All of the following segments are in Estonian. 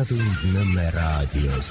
Õunatund Nõmme raadios.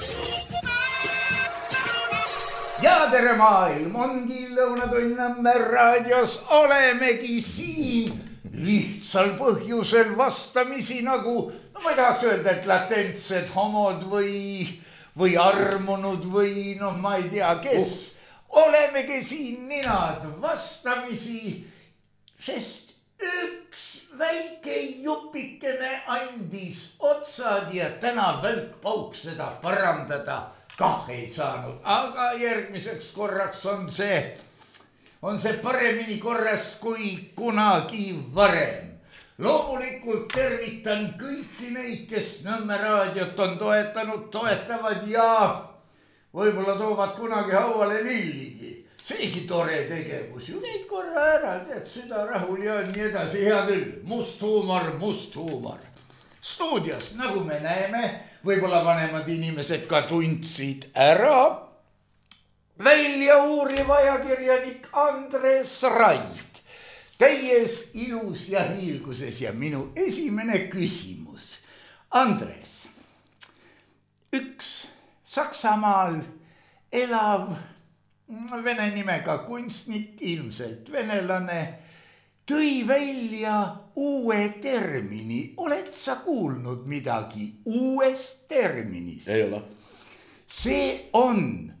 Ja tere maailm, ongi Õunatund Nõmme raadios, olemegi siin lihtsal põhjusel vastamisi nagu, no ma ei tahaks öelda, et latentsed homod või armunud või noh, ma ei tea, kes. Olemegi siin ninad vastamisi, sest üks väike jupikene andis otsad ja täna välkpauk seda parandada kah ei saanud. Aga järgmiseks korraks on see paremini korras kui kunagi varem. Loomulikult tervitan kõiki neid, kes Nõmme raadiot on toetanud, toetavad ja võib-olla toovad kunagi hauale lilligi. Seegi tore tegevus ju, käid korra ära, tead, süda rahul ja nii edasi, hea küll. Must huumor. Stuudios, nagu me näeme, võib-olla vanemad inimesed ka tundsid ära välja uuriv ajakirjanik Andres Raid. Täies ilus ja hiilguses ja minu esimene küsimus. Andres, üks Saksamaal elav vene nimega kunstnik, ilmselt venelane, tõi välja uue termini. Oled sa kuulnud midagi uuest terminist? Ei ole. See on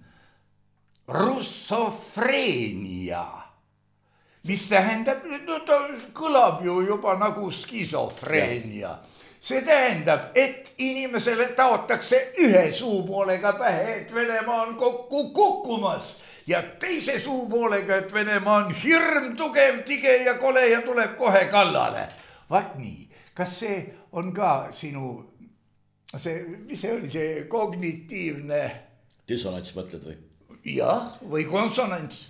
russofreenia, mis tähendab, no ta kõlab ju juba nagu skisofreenia. See tähendab, et inimesele taotakse ühe suupoolega pähe, et Venemaa on kokku kukkumas ja teise suupoolega, et Venemaa on hirm, tugev, tige ja kole ja tuleb kohe kallale. Vaat nii, kas see on ka sinu, mis see oli, see kognitiivne? Dissonants mõtled või? Jah, või konsonants?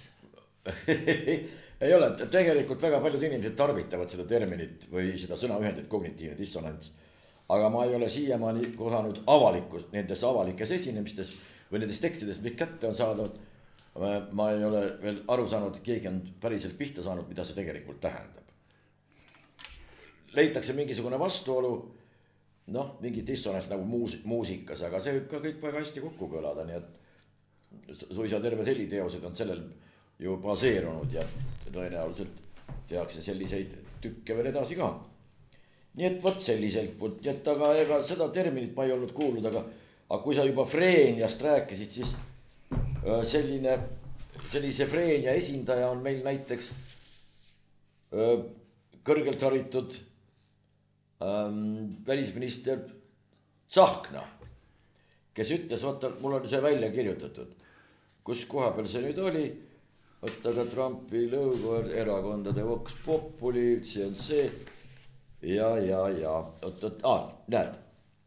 Ei ole, tegelikult väga paljud inimesed tarvitavad seda terminit või seda sõnaühendit kognitiivne dissonants. Aga ma ei ole siiamaani kohanud nendes avalikes esinemistes või nendes tekstides, mis kätte on saadud. Ma ei ole veel aru saanud, et keegi on päriselt pihta saanud, mida see tegelikult tähendab. Leitakse mingisugune vastuolu, noh, mingi dissonants nagu muusikas, aga see võib ka kõik väga hästi kokku kõlada, nii et suisa terved heliteosed on sellel ju baseerunud ja tõenäoliselt tehakse selliseid tükke veel edasi ka. Nii et võt selliselt, et aga ega seda terminit ma ei olnud kuulnud, aga kui sa juba freeniast rääkisid, siis sellise freenia esindaja on meil näiteks kõrgelt haritud välisminister Tsahkna, kes ütles, oota, mul on see välja kirjutatud, kus koha peal see nüüd oli, oota, aga Trumpi lõugu erakondade Vox Populi, see on see, ja, näed,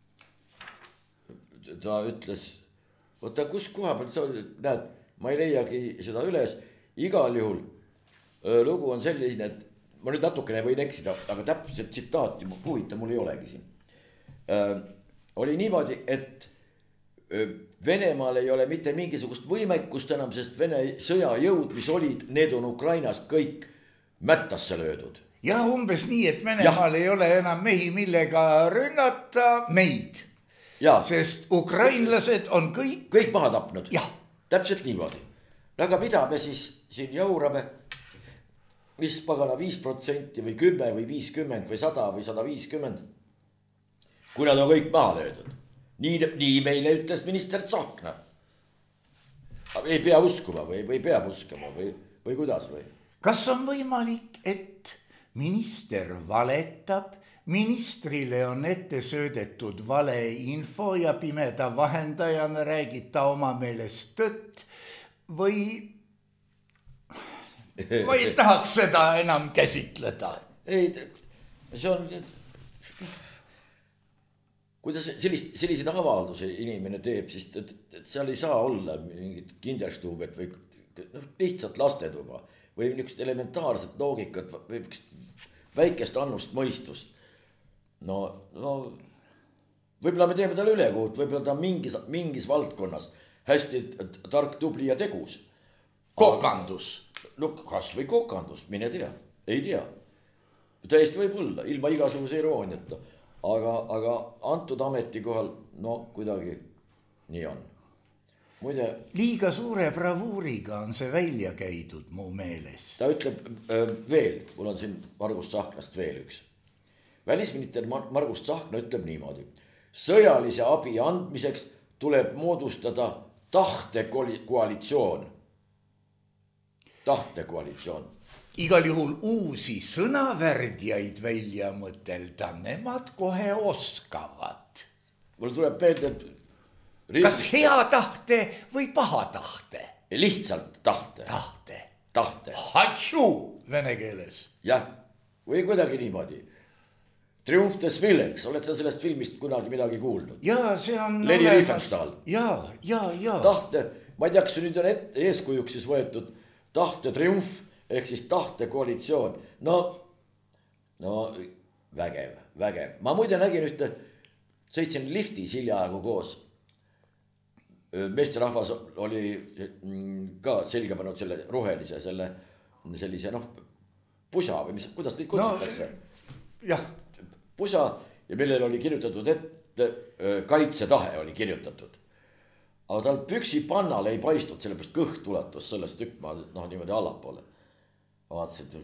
ta ütles, oota, kus koha peal sa olid, näed, ma ei leiagi seda üles, igal juhul lugu on selline, et ma nüüd natukene võin eksida, aga täpselt tsitaati huvitav mul ei olegi siin. Oli niimoodi, et Venemaal ei ole mitte mingisugust võimekust enam, sest Vene sõjajõud, mis olid, need on Ukrainas kõik mättasse löödud. Ja umbes nii, et Venemaal ei ole enam mehi, millega rünnata meid. Ja. Sest ukrainlased on kõik maha tapnud. Ja. Täpselt niimoodi. Aga mida me siis siin jaurame, mis pagana 5% või 10 või 50 või 100 või 150, kui nad on kõik maha löödud. Nii meile ütles minister Tsahkna. Ei pea uskuma või peab uskuma või kuidas või? Kas on võimalik, et minister valetab, ministrile on ette söödetud valeinfo ja pimeda vahendajana räägib ta oma meelest tõtt või ma ei tahaks seda enam käsitleda? Ei, see on, kuidas selliseid avaldusi inimene teeb, siis et seal ei saa olla mingit kinderstuubet või lihtsalt lastetuba või niisugust elementaarset loogikat või väikest annust mõistust. No võib-olla me teeme talle ülekuut, võib-olla ta mingis valdkonnas hästi tark, tubli ja tegus. Kokandus. No kas või kokandus, mine tea, ei tea. Täiesti võib olla, ilma igasuguse irooniata. Aga antud ametikohal no kuidagi nii on. Muide. Liiga suure bravuuriga on see välja käidud mu meelest. Ta ütleb veel, mul on siin Margus Tsahknast veel üks. Välisminister Margus Tsahkna ütleb niimoodi. Sõjalise abi andmiseks tuleb moodustada tahtekoalitsioon. Tahtekoalitsioon. Igal juhul uusi sõnavärdjaid välja mõtelda, nemad kohe oskavad. Mul tuleb meelde. Kas hea tahte või paha tahte? Lihtsalt tahte. Tahte. Hatšu vene keeles. Jah, või kuidagi niimoodi. Triumf des Willens, oled sa sellest filmist kunagi midagi kuulnud? Jaa, see on... Leni Riefenstahl. Jaa. Tahte, ma ei tea, kas nüüd on eeskujuks siis võetud tahte triumf, ehk siis tahte koalitsioon. No vägev. Ma muide nägin ühte, sõitsin liftis hiljaaegu koos. Meesterahvas oli ka selge pannud selle rohelise, sellise pusa või mis, kuidas neid kutsutakse? Jah. Pusa ja millel oli kirjutatud ette, kaitsetahe oli kirjutatud. Aga tal püksi pannal ei paistnud, sellepärast kõht ulatus sellest tükk niimoodi allapoole. Vaatasin,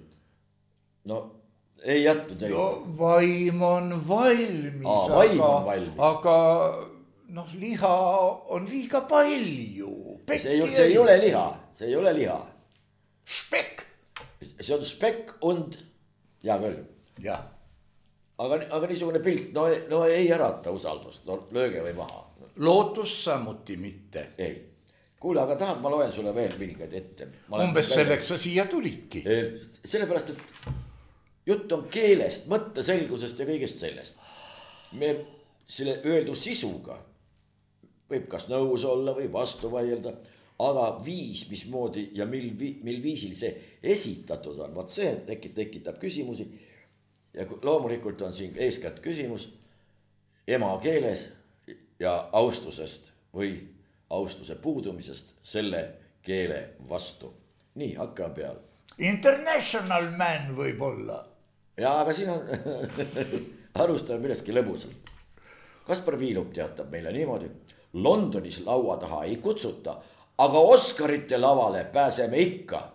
ei jätnud. No vaim on valmis, aga liha on liiga palju. See ei ole liha. Spekk. See on spekk und, hea küll. Jah. Aga niisugune pilt, ei ärata usaldust, lööge või maha. Lootus samuti mitte. Ei. Kuule, aga tahad, ma loen sulle veel mingeid ette. Umbes selleks sa siia tulidki. Sellepärast, et jutt on keelest, mõtteselgusest ja kõigest sellest. Me selle öeldu sisuga võib kas nõus olla või vastu vaielda, aga viis, mismoodi ja mil viisil see esitatud on, vaat see tekitab küsimusi. Ja loomulikult on siin eeskätt küsimus emakeeles ja austusest või austuse puudumisest selle keele vastu. Nii, hakkame peale. International man võib olla. Ja, aga siin on alustame millestki lõbusalt. Kaspar Viilup teatab meile niimoodi. Londonis laua taha ei kutsuta, aga Oscarite lavale pääseme ikka.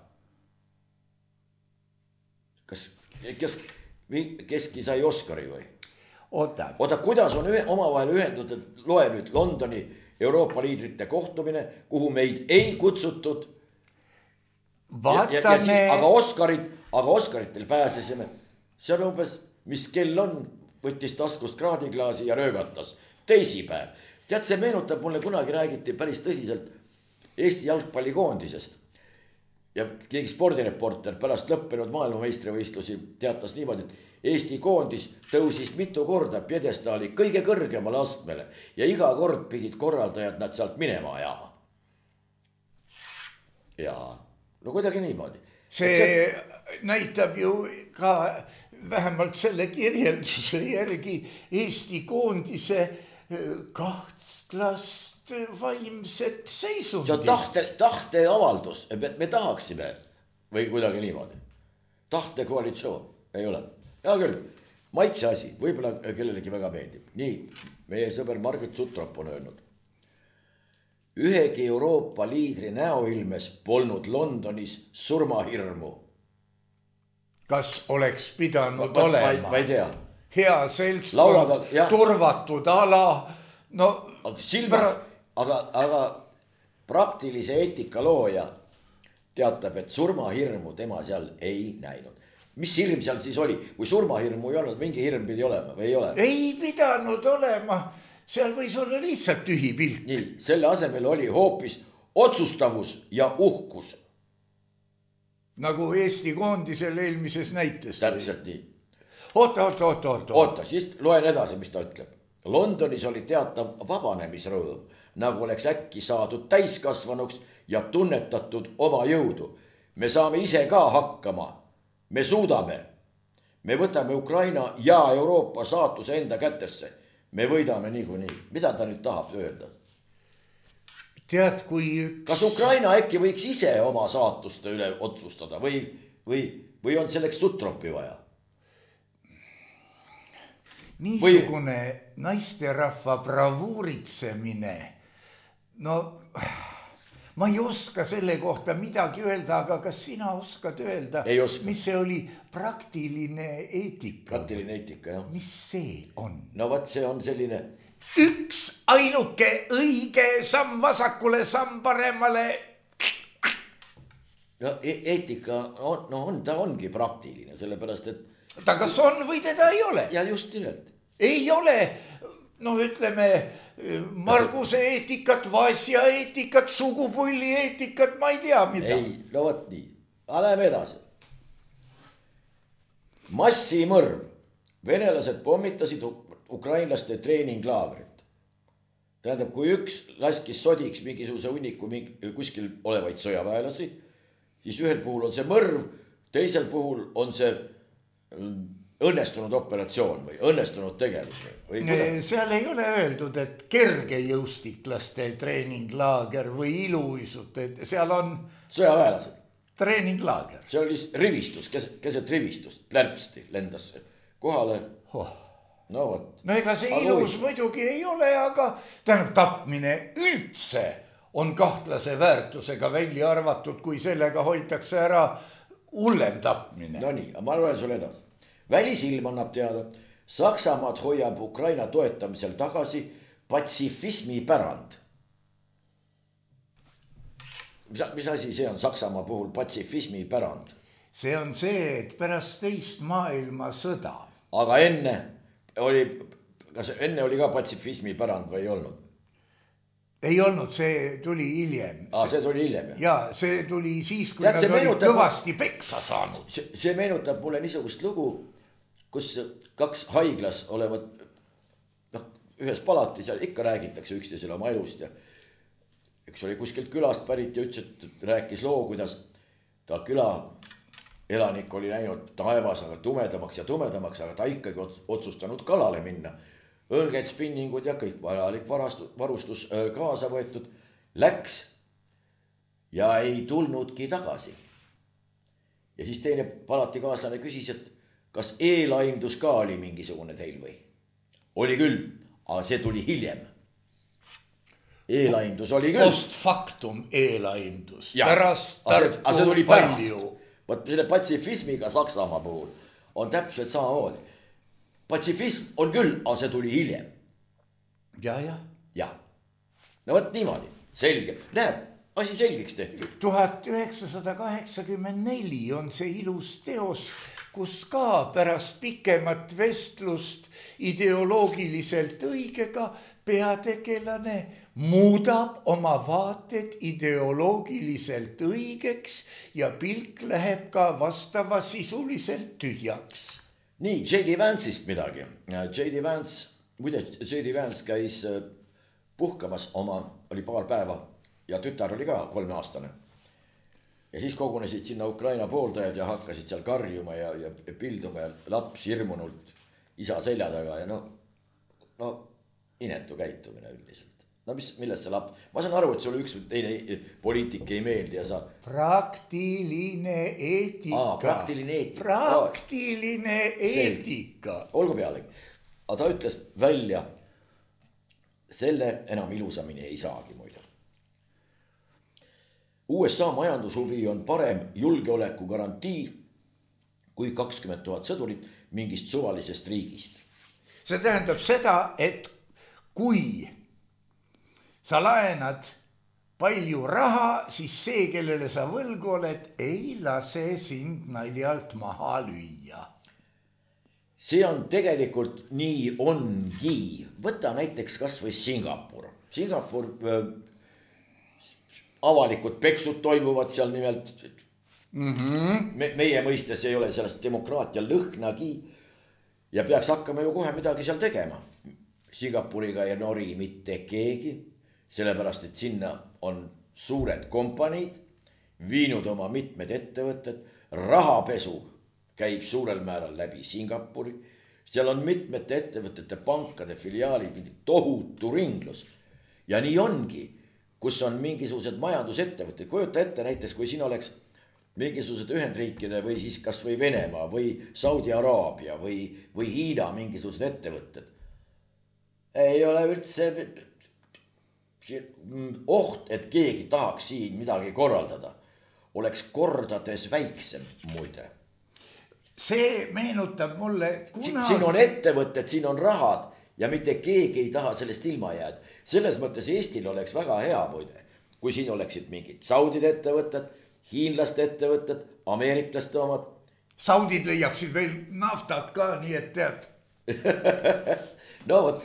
Keski sai Oscari või? Oota, kuidas on omavahel ühendatud, loe nüüd Londoni Euroopa liidrite kohtumine, kuhu meid ei kutsutud. Vaatame. Aga Oscaritel pääsesime. See on umbes, mis kell on, võttis taskust kraadiklaasi ja röögatas. Teisipäev. Tead, see meenutab mulle kunagi räägiti päris tõsiselt Eesti jalgpallikoondisest. Ja keegi spordireporter pärast lõppenud maailmameistrivõistlusi teatas niimoodi, et Eesti koondis tõusis mitu korda pjedestaali kõige kõrgemale astmele ja iga kord pidid korraldajad nad sealt minema ajama. Ja kuidagi niimoodi. See näitab ju ka vähemalt selle kirjelduse järgi Eesti koondise kahtlast vaimset seisundit. See on tahte avaldus, me tahaksime või kuidagi niimoodi. Tahte koalitsioon, ei ole. Hea küll, maitse asi, võib-olla kellelegi väga meeldib. Nii, meie sõber Margit Sutrop on öelnud. Ühegi Euroopa liidri näoilmes polnud Londonis surmahirmu. Kas oleks pidanud olema? Ma ei tea. Hea seltskond, turvatud ala. Aga praktilise eetika looja teatab, et surmahirmu tema seal ei näinud. Mis hirm seal siis oli? Kui surmahirmu ei olnud, mingi hirm pidi olema või ei ole? Ei pidanud olema. Seal võis olla lihtsalt tühi pilt. Nii, selle asemel oli hoopis otsustavus ja uhkus. Nagu Eesti koondisel eelmises näites. Täpselt nii. Oota, siis loen edasi, mis ta ütleb. Londonis oli teatav vabanemisrõõm, nagu oleks äkki saadud täiskasvanuks ja tunnetatud oma jõudu. Me saame ise ka hakkama. Me suudame. Me võtame Ukraina ja Euroopa saatuse enda kätesse. Me võidame niikuinii. Mida ta nüüd tahab öelda? Tead, kui Kas Ukraina äkki võiks ise oma saatuste üle otsustada või on selleks Sutropi vaja? niisugune naisterahva bravuuritsemine, no ma ei oska selle kohta midagi öelda, aga kas sina oskad öelda, mis see oli praktiline eetika? Praktiline eetika, jah. Mis see on? No võt, see on selline... Üks ainuke õige samm vasakule, samm paremale. No eetika on, ta ongi praktiline, sellepärast, et... Ta kas on või teda ei ole? Ja just nimelt. Ei ole, no ütleme... Marguse eetikat, Vasja eetikat, sugupulli eetikat, ma ei tea mida. Ei, no võt nii. Läheme edasi. Massimõrv. Venelased pommitasid ukrainlaste treeninglaagrit. Tähendab, kui üks laskis sodiks mingisuguse hunniku kuskil olevaid sõjaväelasi, siis ühel puhul on see mõrv, teisel puhul on see... õnnestunud operatsioon või õnnestunud tegevus või seal ei ole öeldud, et kergejõustiklaste treeninglaager või iluuisud, seal on sõjaväelased treeninglaager. See oli rivistus, keset rivistust, plärtsti lendas kohale. No võt. No ega see ilus muidugi ei ole, aga tähendab tapmine üldse on kahtlase väärtusega välja arvatud, kui sellega hoitakse ära hullem tapmine. No nii, ma loen sulle edasi. Välisilm annab teada, Saksamaad hoiab Ukraina toetamisel tagasi patsifismi pärand. Mis asi see on Saksamaa puhul patsifismi pärand? See on see, et pärast teist maailmasõda. Aga enne oli ka patsifismi pärand või ei olnud? Ei olnud, see tuli hiljem. See tuli hiljem, jah? Ja, see tuli siis, kui nad olid kõvasti peksa saanud. See meenutab mulle niisugust lugu, kus kaks haiglas olevat ühes palatis ja ikka räägitakse üksteisele oma elust ja üks oli kuskilt külast pärit ja ütles, et rääkis loo, kuidas ta küla elanik oli läinud taevas aga tumedamaks, aga ta ikkagi otsustanud kalale minna. Õrged spinningud ja kõik vajalik varustus kaasa võetud, läks ja ei tulnudki tagasi. Ja siis teine palatikaaslane küsis, et kas eelaimdus ka oli mingisugune teil või? Oli küll, aga see tuli hiljem. Eelaimdus oli küll. Post factum eelaimdus. Pärast Tartu palju. Võt selle patsifismiga Saksamaa puhul on täpselt samamoodi. Patsifism on küll, aga see tuli hiljem. Ja. No võt niimoodi, selge. Näed, asi selgeks tehtud. 1984 on see ilus teos, kus ka pärast pikemat vestlust ideoloogiliselt õigega peategelane muudab oma vaated ideoloogiliselt õigeks ja pilk läheb ka vastava sisuliselt tühjaks. Nii, J.D. Vance'ist midagi. J.D. Vance käis puhkamas oli paar päeva ja tütar oli ka 3-aastane. Ja siis kogunesid sinna Ukraina pooldajad ja hakkasid seal karjuma ja pilduma ja laps hirmunult isa selja taga ja no inetu käitumine üldiselt. No millest see laps? Ma saan aru, et sulle üks teine poliitik ei meeldi ja sa... Praktiline eetika. Praktiline eetika. Olgu pealegi. Aga ta ütles välja, selle enam ilusamini ei saagi muidu. USA majandushuvi on parem julgeoleku garantii kui 20 000 sõdurit mingist suvalisest riigist. See tähendab seda, et kui sa laenad palju raha, siis see, kellele sa võlgu oled, ei lase sind naljalt maha lüüa. See on tegelikult nii ongi. Võta näiteks kas või Singapur. Singapur avalikud peksud toimuvad seal nimelt. Meie mõistes ei ole sellest demokraatia lõhnagi ja peaks hakkama ju kohe midagi seal tegema. Singapuriga ei nori mitte keegi, sellepärast et sinna on suured kompaniid, viinud oma mitmed ettevõtted, rahapesu käib suurel määral läbi Singapuri, seal on mitmete ettevõtete, pankade, filiaalid, tohutu ringlus. Ja nii ongi, kus on mingisugused majandusettevõtted, kujuta ette näiteks, kui siin oleks mingisugused Ühendriikide või siis kas või Venemaa või Saudi Araabia või Hiina mingisugused ettevõtted. Ei ole üldse oht, et keegi tahaks siin midagi korraldada. Oleks kordades väiksem muide. See meenutab mulle, Siin on ettevõtted, siin on rahad ja mitte keegi ei taha sellest ilma jääda. Selles mõttes Eestil oleks väga hea muide, kui siin oleksid mingid Saudide ettevõtted, hiinlaste ettevõtted, ameeriklaste omad. Saudid leiaksid veel naftat ka, nii et tead. No vot,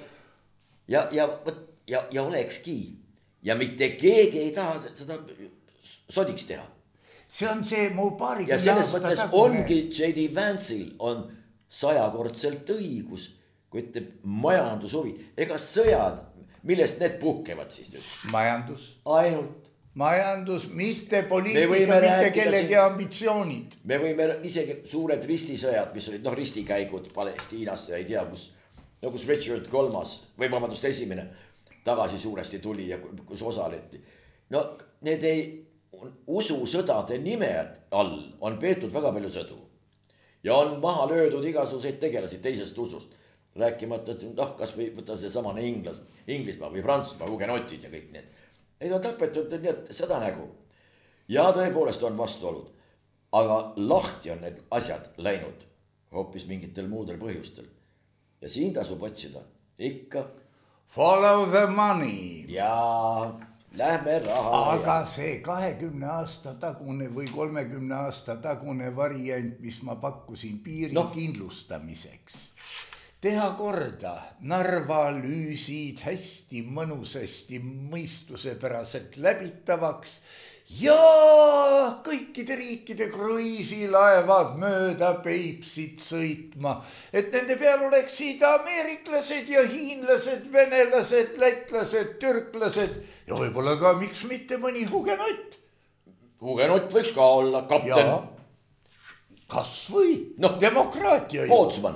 ja olekski. Ja mitte keegi ei taha seda sodiks teha. See on see mu ja selles mõttes ongi J.D. Vance'il on 100-kordselt õigus, kui ütleb majandushuvi. Ega sõjad, millest need puhkevad siis nüüd? Majandus. Ainult. Majandus, mitte poliitika, mitte kellegi ambitsioonid. Me võime isegi suured ristisõjad, mis olid ristikäigud Palestiinasse ja ei tea, kus Richard kolmas või vabandust esimene tagasi suuresti tuli ja kus osaleti. No need ei... ususõdade nime all on peetud väga palju sõdu ja on maha löödud igasuguseid tegelasi teisest usust. Rääkimata, kas või võtta see samane Inglismaa või Prantsusmaa, hugenotid ja kõik need. Neid on tapetud nii, et seda nägu. Ja tõepoolest on vastuolud, aga lahti on need asjad läinud hoopis mingitel muudel põhjustel. Ja siin tasub otsida ikka. Follow the money. Ja... Lähme raha. Aga see 20 aasta tagune või 30 aasta tagune variant, mis ma pakkusin piiri kindlustamiseks. Teha korda Narva lüüsid hästi mõnusasti mõistusepäraselt läbitavaks ja kõikide riikide kruiisilaevad mööda Peipsit sõitma, et nende peal oleksid ameeriklased ja hiinlased, venelased, lätlased, türklased ja võib-olla ka miks mitte mõni hugenott. Hugenott võiks ka olla kapten. Kas või demokraatia. Pootsman.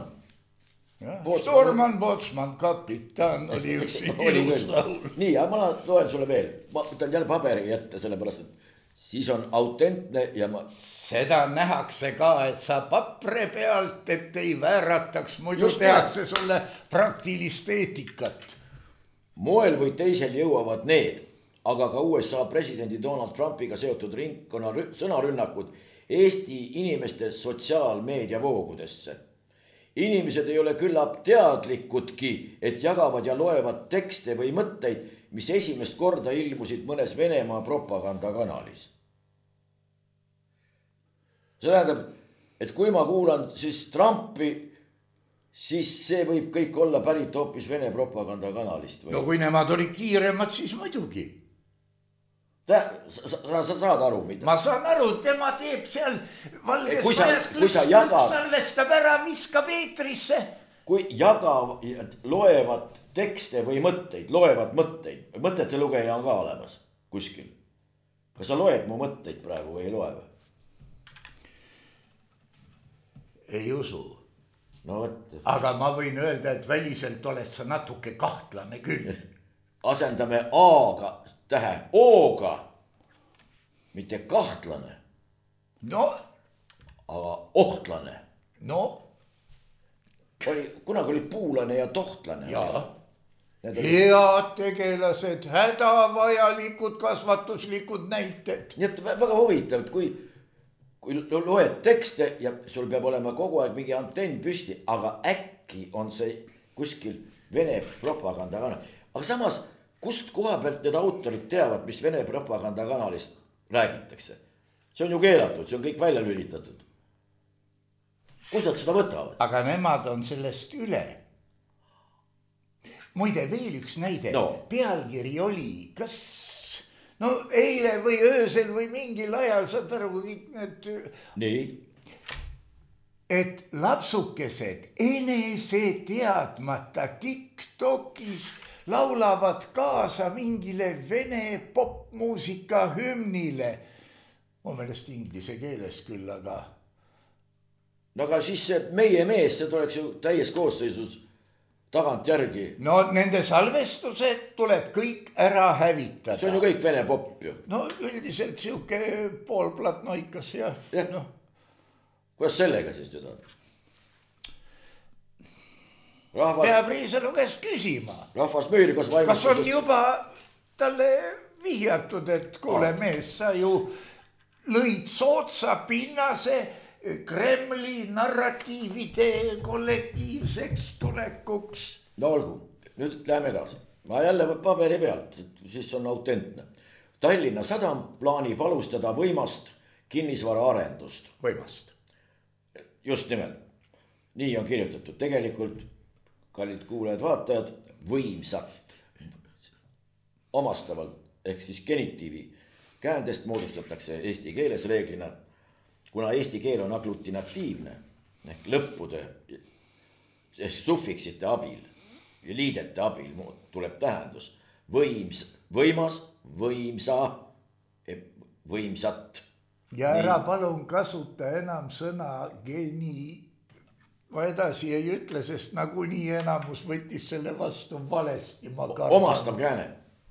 Storman, Botsman, kapitan oli üks ilus laul. Nii, ja ma loen sulle veel. Ma võtan jälle paberi ette, sellepärast, et siis on autentne ja ma... Seda nähakse ka, et sa papre pealt, et ei väärataks, muidu tehakse sulle praktilist eetikat. Moel või teisel jõuavad need, aga ka USA presidendi Donald Trumpiga seotud ringkonna sõnarünnakud Eesti inimeste sotsiaalmeedia voogudesse. Inimesed ei ole küllap teadlikudki, et jagavad ja loevad tekste või mõtteid, mis esimest korda ilmusid mõnes Venemaa propagandakanalis. See tähendab, et kui ma kuulan siis Trumpi, siis see võib kõik olla pärit hoopis Vene propagandakanalist. No kui nemad olid kiiremad, siis muidugi. Sa saad aru, mida? Ma saan aru, tema teeb seal valges majas klõks, salvestab ära, viskab eetrisse. Kui loevad tekste või mõtteid, mõtete lugeja on ka olemas kuskil. Kas sa loed mu mõtteid praegu või ei loe? Ei usu. No võtta. Aga ma võin öelda, et väliselt oled sa natuke kahtlane küll. Asendame A-ga tähe O-ga, mitte kahtlane. No. Aga ohtlane. No. Kunagi oli puulane ja tohtlane. Jaa. Head tegelased, hädavajalikud kasvatuslikud näited. Nii et väga huvitav, et kui loed tekste ja sul peab olema kogu aeg mingi antenn püsti, aga äkki on see kuskil Vene propagandakanal. Aga samas, kust koha pealt need autorid teavad, mis Vene propagandakanalist räägitakse? See on ju keelatud, see on kõik välja lülitatud. Kus nad seda võtavad? Aga nemad on sellest üle. Muide, veel üks näide. Pealkiri oli, kas eile või öösel või mingil ajal, saad aru, kõik need... Nii? Et lapsukesed enese teadmata TikTokis laulavad kaasa mingile Vene popmuusika hümnile. Mu meelest inglise keeles küll, aga... No aga siis meie mees, see tuleks ju täies koosseisus tagantjärgi. no nende salvestused tuleb kõik ära hävitada. See on ju kõik vene popp ju. no üldiselt siuke poolplatnoikas ja noh. Kuidas sellega siis nüüd on? Peab Riisalu käest küsima. Rahvas müürgas kas on juba talle vihjatud, et kuule mees, sa ju lõid sootsa pinnase Kremli narratiivide kollektiivseks tulekuks. No olgu, nüüd läheme edasi. Ma jälle paberi pealt, siis on autentne. Tallinna Sadam plaanib alustada võimast kinnisvaraarendust. Võimast. Just nimelt. Nii on kirjutatud. Tegelikult, kallid kuulajad-vaatajad, võimsat omastavalt ehk siis genitiivi käändest moodustatakse eesti keeles reeglina, kuna eesti keel on aglutinatiivne ehk lõppude ehk suffiksite abil ja liidete abil tuleb tähendus võims, võimas, võimsa, võimsat. Ja ära palun kasuta enam sõna geni. Ma edasi ei ütle, sest nagunii enamus võttis selle vastu valesti. Omastav kääne.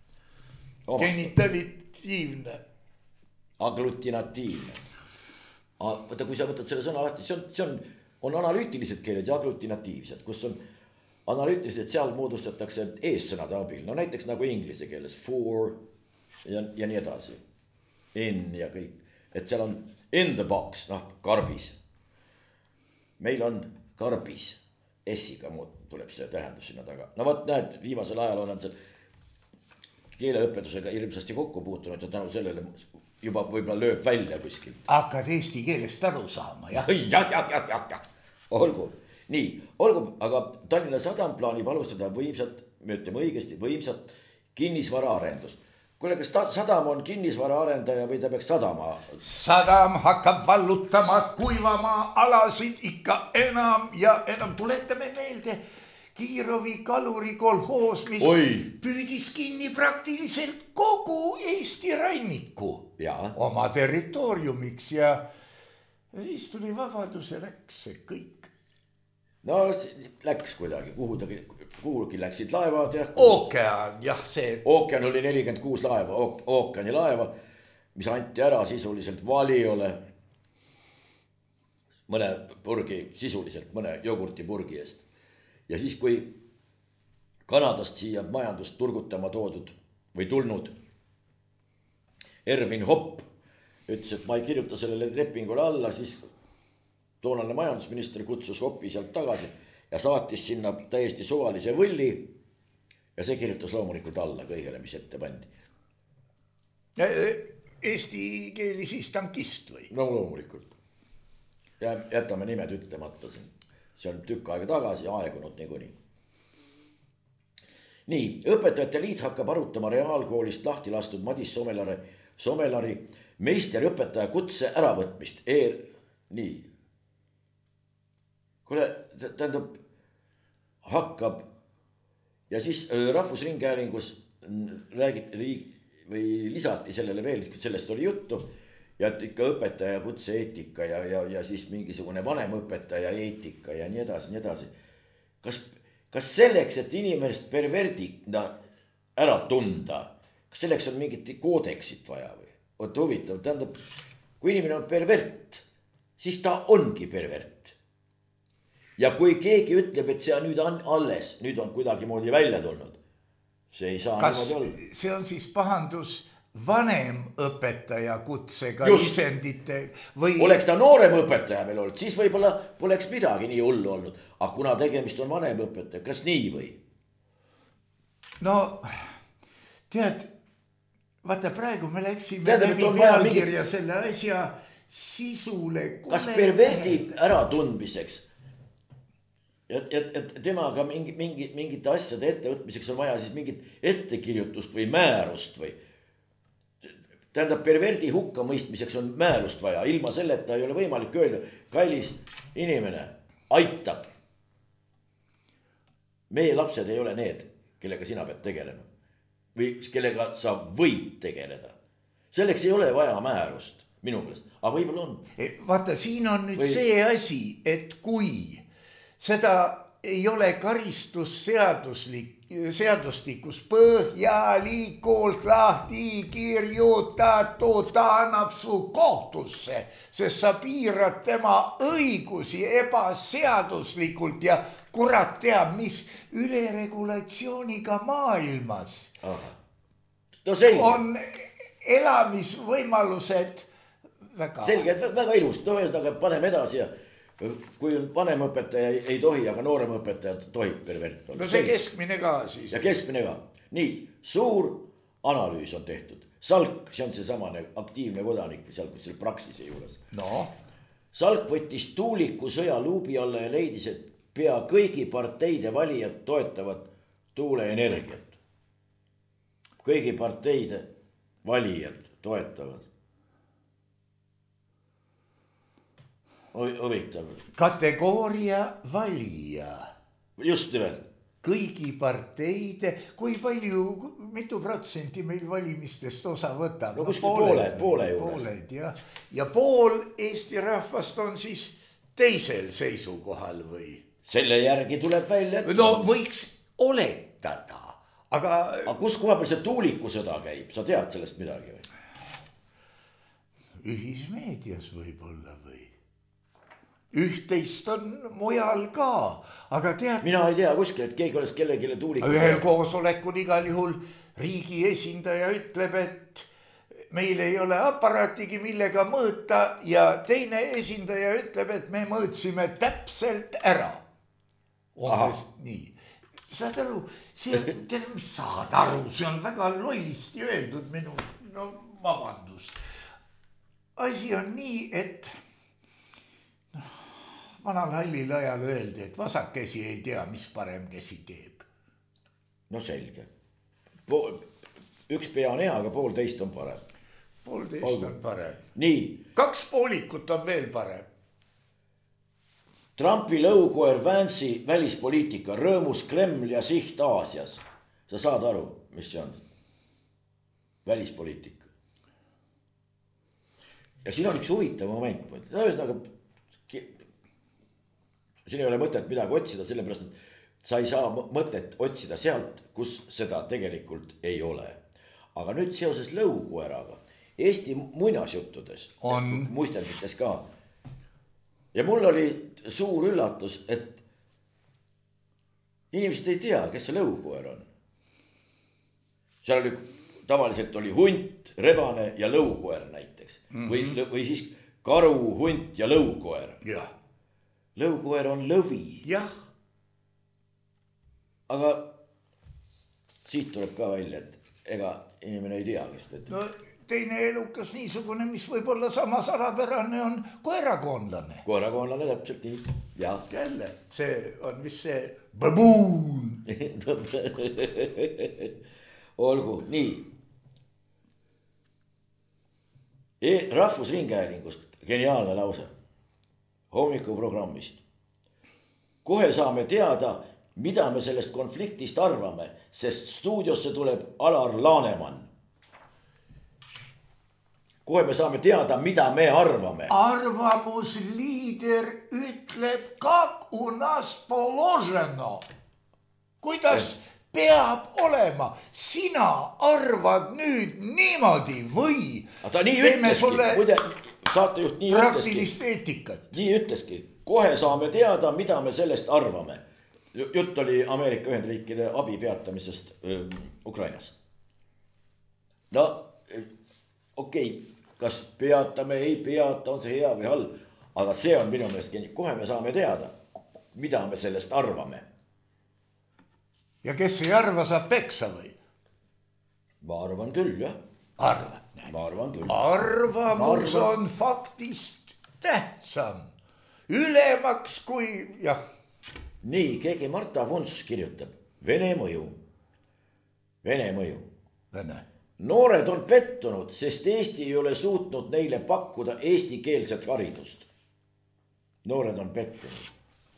Genitalitiivne. Aglutinatiivne. Võta, kui sa võtad selle sõna lahti, see on analüütilised keeled ja aglutinatiivsed, kus on analüütilised, seal moodustatakse eessõnade abil. No näiteks nagu inglise keeles for ja nii edasi. In ja kõik. Et seal on in the box, karbis. Meil on karbis. S-iga tuleb see tähendus sinna taga. No võt näed, viimasel ajal on seal keeleõpetusega hirmsasti kokku puutunud ja tänu sellele juba võib-olla lööb välja kuskil. Hakkad eesti keelest aru saama, jah? Jah. Olgu. Nii, olgu, aga Tallinna Sadam plaanib alustada võimsat, me ütleme õigesti, võimsat kinnisvaraarendust. Kuule, kas Sadam on kinnisvaraarendaja või ta peaks sadama? Sadam hakkab vallutama, kuivama alasid ikka enam ja enam. Tuletame meelde Kiirovi kaluri kolhoos, mis püüdis kinni praktiliselt kogu Eesti ranniku oma territooriumiks ja siis tuli vabadus ja läks see kõik. No läks kuidagi, kuhugi läksid laevad. Ookean, jah see. Ookean oli 46 laeva, ookeani laeva, mis anti ära sisuliselt Valiole mõne purgi, sisuliselt mõne jogurtipurgi eest. Ja siis, kui Kanadast siia majandust turgutama toodud või tulnud Ervin Hopp ütles, et ma ei kirjuta sellele lepingule alla, siis toonane majandusminister kutsus Hoppi sealt tagasi ja saatis sinna täiesti suvalise võlli ja see kirjutas loomulikult alla kõigele, mis ette pandi. Eesti keeli siis tankist või? No loomulikult. Ja jätame nimed ütlemata siin. See on tükk aega tagasi ja aegunud niikuinii. Nii, õpetajate liit hakkab arutama reaalkoolist lahti lastud Madis Somelari meisterõpetaja kutse äravõtmist. Nii. Kuule, tähendab, hakkab ja siis Rahvusringhäälingus lisati sellele veel, sellest oli juttu. Ja et ikka õpetaja kutse-eetika ja siis mingisugune vanemõpetaja eetika ja nii edasi. Kas selleks, et inimest perverdina ära tunda, kas selleks on mingit koodeksit vaja või? Oot huvitav, tähendab, kui inimene on pervert, siis ta ongi pervert. Ja kui keegi ütleb, et see on nüüd alles, nüüd on kuidagi moodi välja tulnud, see ei saa niimoodi olla. See on siis pahandus vanem õpetaja kutsega isendite või... Oleks ta noorem õpetaja veel olnud, siis võib-olla poleks midagi nii hullu olnud. Aga kuna tegemist on vanem õpetaja, kas nii või? No, tead, vaata praegu me läksime läbi pealkirja selle asja sisule. Kas perverdi äratundmiseks ja temaga mingite asjade ettevõtmiseks on vaja siis mingit ettekirjutust või määrust või... Tähendab, perverdi hukka mõistmiseks on määrust vaja. Ilma selleta ei ole võimalik öelda, kallis inimene aitab. Meie lapsed ei ole need, kellega sina pead tegelema. Või kellega sa võid tegeleda. Selleks ei ole vaja määrust, minu meelest. Aga võib-olla on. Vaata, siin on nüüd see asi, et kui seda ei ole karistusseadustikus põhjalikult lahti kirjutatud, ta annab su kohtusse, sest sa piirad tema õigusi ebaseaduslikult ja kurat teab, mis üleregulatsiooniga maailmas no selge. on elamisvõimalused väga. Selge, et väga ilus, no ühesõnaga paneme edasi ja kui vanemõpetaja ei tohi, aga nooremõpetaja tohib pervert olla. No see keskmine ka siis. Ja keskmine ka. Nii, suur analüüs on tehtud. Salk, see on see samane aktiivne kodanik seal, kus selle praksise juures. No. Salk võttis Tuuliku sõja luubi alla ja leidis, et pea kõigi parteide valijad toetavad tuuleenergiat. Kõigi parteide valijad toetavad. Huvitav. Kategooria valija. Just nimelt. Kõigi parteide, kui palju, mitu protsenti meil valimistest osa võtab? No kuskil poole juures. Pooled, jah. Ja pool Eesti rahvast on siis teisel seisukohal või? Selle järgi tuleb välja. No võiks oletada, aga kus koha peal see Tuuliku sõda käib? Sa tead sellest midagi või? Ühismeedias võib-olla või? Üht-teist on mujal ka, aga tead... Mina ei tea kuskil, et keegi oleks kellegile Tuuliku ühel koosolekul igal juhul riigi esindaja ütleb, et meil ei ole aparaatigi millega mõõta ja teine esindaja ütleb, et me mõõtsime täpselt ära. Nii. Saad aru, see on väga lollisti öeldud minu, no vabandust. Asi on nii, et vanal hallil ajal öeldi, et vasakkäsi ei tea, mis parem käsi teeb. No selge. Üks pea on hea, aga pool teist on parem. Pool teist on parem. Nii. 2 poolikut on veel parem. Trumpi lõukoer Vance'i välispoliitika, rõõmus Kreml ja siht Aasias. Sa saad aru, mis see on? Välispoliitika. Ja siin on üks huvitav moment. Siin ei ole mõtet midagi otsida, sellepärast, et sa ei saa mõtet otsida sealt, kus seda tegelikult ei ole. Aga nüüd seoses lõukoeraga, Eesti muinasjuttudes, muisterdites ka. Ja mul oli suur üllatus, et inimesed ei tea, kes see lõukoer on. Seal oli, tavaliselt oli hunt, rebane ja lõukoer näiteks. Või siis karu, hunt ja lõukoer. Jah. Lõukoer on lõvi. Jah. Aga siit tuleb ka välja, et ega inimene ei tea, kes ta ütleb. No teine elukas niisugune, mis võib olla sama salapärane, on koerakoonlane. Koerakoonlane täpselt nii. Ja. Jälle, see on mis see babuun. Olgu, nii. Rahvusringhäälingust geniaalne lause. Hommikuprogrammist. Kohe saame teada, mida me sellest konfliktist arvame, sest stuudiosse tuleb Alar Laneman. Kohe me saame teada, mida me arvame. Arvamusliider ütleb, kak u nas položeno. Kuidas peab olema? Sina arvad nüüd niimoodi või? Ta nii ütleski, muide, saatejuht nii praktilist eetikat. Nii ütleski, kohe saame teada, mida me sellest arvame. Jutt oli Ameerika Ühendriikide abi peatamisest Ukrainas. No, okei, kas peatame, ei peata, on see hea või halb, aga see on minu meelest kohe me saame teada, mida me sellest arvame. Ja kes ei arva, saab peksa või? Ma arvan küll, jah. Arvad? Ma arvan küll. Arvamus on faktist tähtsam. Ülemaks kui, jah. Nii, keegi Marta Vunš kirjutab. Vene mõju. Vene. Noored on pettunud, sest Eesti ei ole suutnud neile pakkuda eestikeelset haridust. Noored on pettunud.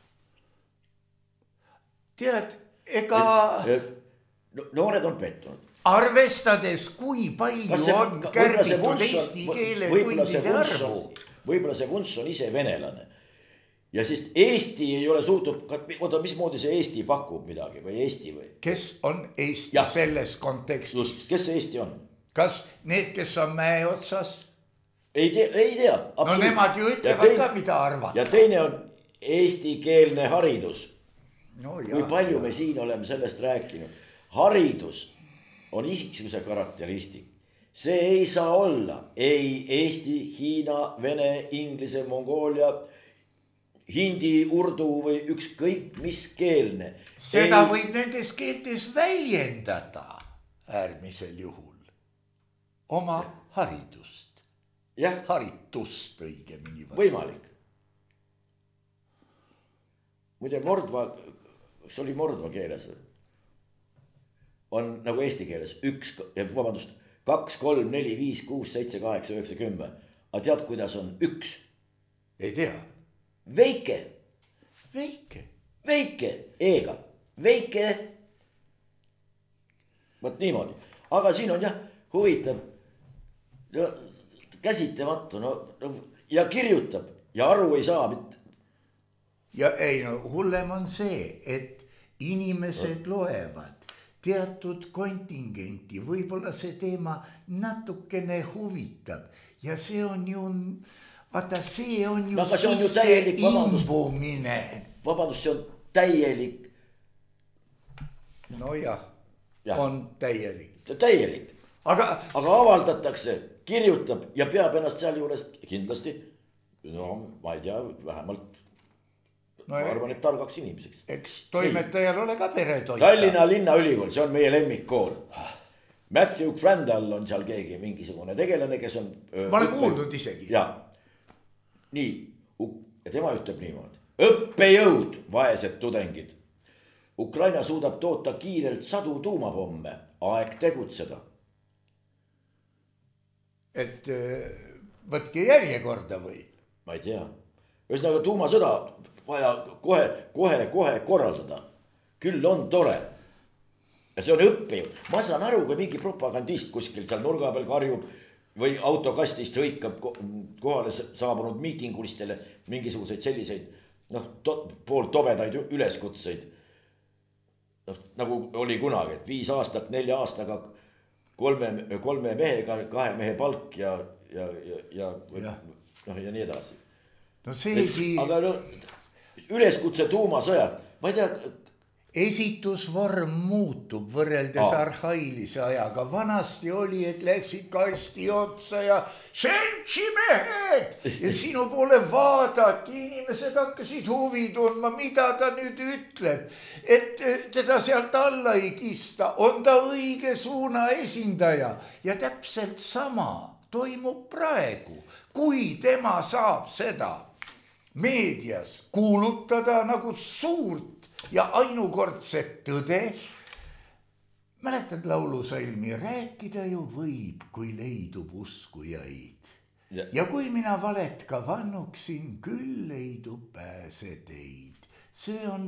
Tead, ega... Noored on pettunud. Arvestades, kui palju on kärbitud eesti keele tundide arvu. Võib-olla see Vunš on ise venelane. ja siis Eesti ei ole suutnud, oota, mismoodi see Eesti pakub midagi või Eesti või? Kes on Eesti selles kontekstis? Just, kes see Eesti on? Kas need, kes on mäe otsas? Ei tea. No nemad ju ütlevad ka, mida arvata. Ja teine on eestikeelne haridus. No, kui palju me siin oleme sellest rääkinud. Haridus on isiksuse karakteristik. See ei saa olla ei Eesti, Hiina, Vene, Inglise, Mongoolia, hindi, urdu või ükskõik mis keelne. Seda võib nendes keeltes väljendada äärmisel juhul. Oma haridust. Haritust õigemini. Võimalik. Muide Mordva, see oli Mordva keeles. On nagu eesti keeles 2, 3, 4, 5, 6, 7, 8, 9, 10. Aga tead, kuidas on 1? Ei tea. Veike. E-ga. Veike. Võt niimoodi. Aga siin on jah, huvitav. Käsitlematu. Ja kirjutab. Ja aru ei saa. Ja ei, hullem on see, et inimesed loevad teatud kontingenti. Võib-olla see teema natukene huvitab. Ja see on ju... Vaata, see on ju sisse imbumine. Vabandust, see on täielik. No jah, on täielik. Täielik. Aga avaldatakse, kirjutab ja peab ennast seal juures kindlasti, no ma ei tea, vähemalt, ma arvan, et targaks inimeseks. Eks toimetajal ole ka peretoita. Tallinna linnaülikool, see on meie lemmikkool. Matthew Crandall on seal keegi mingisugune tegelane, kes on... Ma olen kuuldud isegi. Jaa. Nii, ja tema ütleb niimoodi. Õppejõud, vaesed tudengid. Ukraina suudab toota kiirelt 100 tuumapomme. Aeg tegutseda. Et võtke järjekorda või? Ma ei tea. Ühesõnaga tuumasõda vaja kohe korraldada. Küll on tore. Ja see on õppejõud. Ma saan aru, kui mingi propagandist kuskil seal nurga peal karjub või autokastist hõikab kohale saabunud miitingulistele mingisuguseid selliseid pool tobedaid üleskutseid. Nagu oli kunagi, et 5 aastat 4 aastaga 3 mehega 2 mehe palk ja nii edasi. No seegi... Aga üleskutse tuumasõjad, ma ei tea... Esitusvorm muutub võrreldes arhailise ajaga. Vanasti oli, et läksid kasti otsa ja seltsimehed ja sinu poole vaadati. Inimesed hakkasid huvi tundma, mida ta nüüd ütleb. Et teda sealt alla ei kista. On ta õige suuna esindaja. Ja täpselt sama toimub praegu. Kui tema saab seda meedias kuulutada nagu suurt ja ainukordset tõde. Mäletad laulusalmi, rääkida ju võib, kui leidub uskujaid. Ja kui mina valet ka vannuksin, küll leidub pääseteid. See on,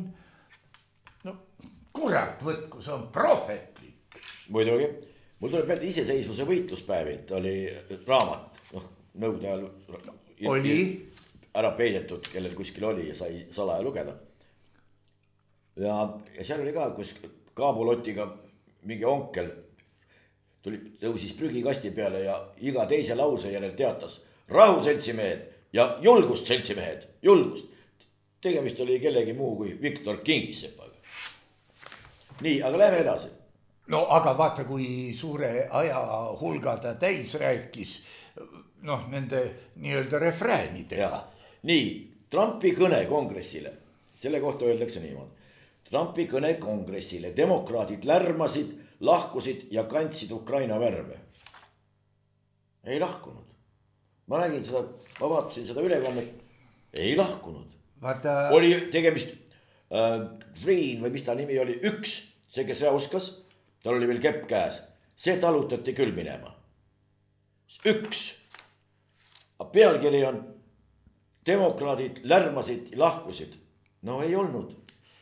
kurat võtku, see on prohvetlik. Muidugi, mul tuleb meelde iseseisvuse võitluspäevilt oli raamat, nõukogude ajal. Oli? Ära peidetud, kellel kuskil oli ja sai salaja lugeda. Ja seal oli ka, kus Kaabulotiga mingi onkel tõusis prügikasti peale ja iga teise lause järel teatas rahu seltsimehed ja julgust seltsimehed, julgust. Tegemist oli kellegi muu kui Viktor Kingisepaga. Nii, aga lähme edasi. No aga vaata, kui suure aja hulga ta täis rääkis, nende nii-öelda refräänidega. Nii, Trumpi kõne kongressile, selle kohta öeldakse niimoodi. Trumpi kõne kongressile, demokraadid lärmasid, lahkusid ja kandsid Ukraina värve. Ei lahkunud. Ma nägin seda, ma vaatasin seda ülekannet, ei lahkunud. Oli tegemist Green või mis ta nimi oli, 1, see kes räuskas, tal oli veel kepp käes, see talutati küll minema. 1. Pealkiri on demokraadid lärmasid, lahkusid. No ei olnud.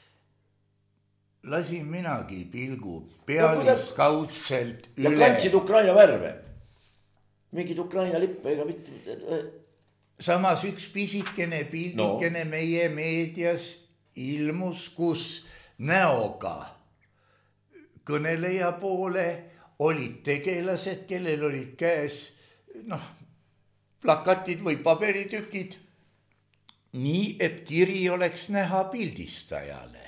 Lasin minagi pilgu pealiskaudselt üle. Ja kandsid Ukraina värve. Mingid Ukraina lippe ega mitte. samas üks pisikene pildikene meie meedias ilmus, kus näoga kõneleja poole olid tegelased, kellel olid käes plakatid või paberitükid, nii et kiri oleks näha pildistajale.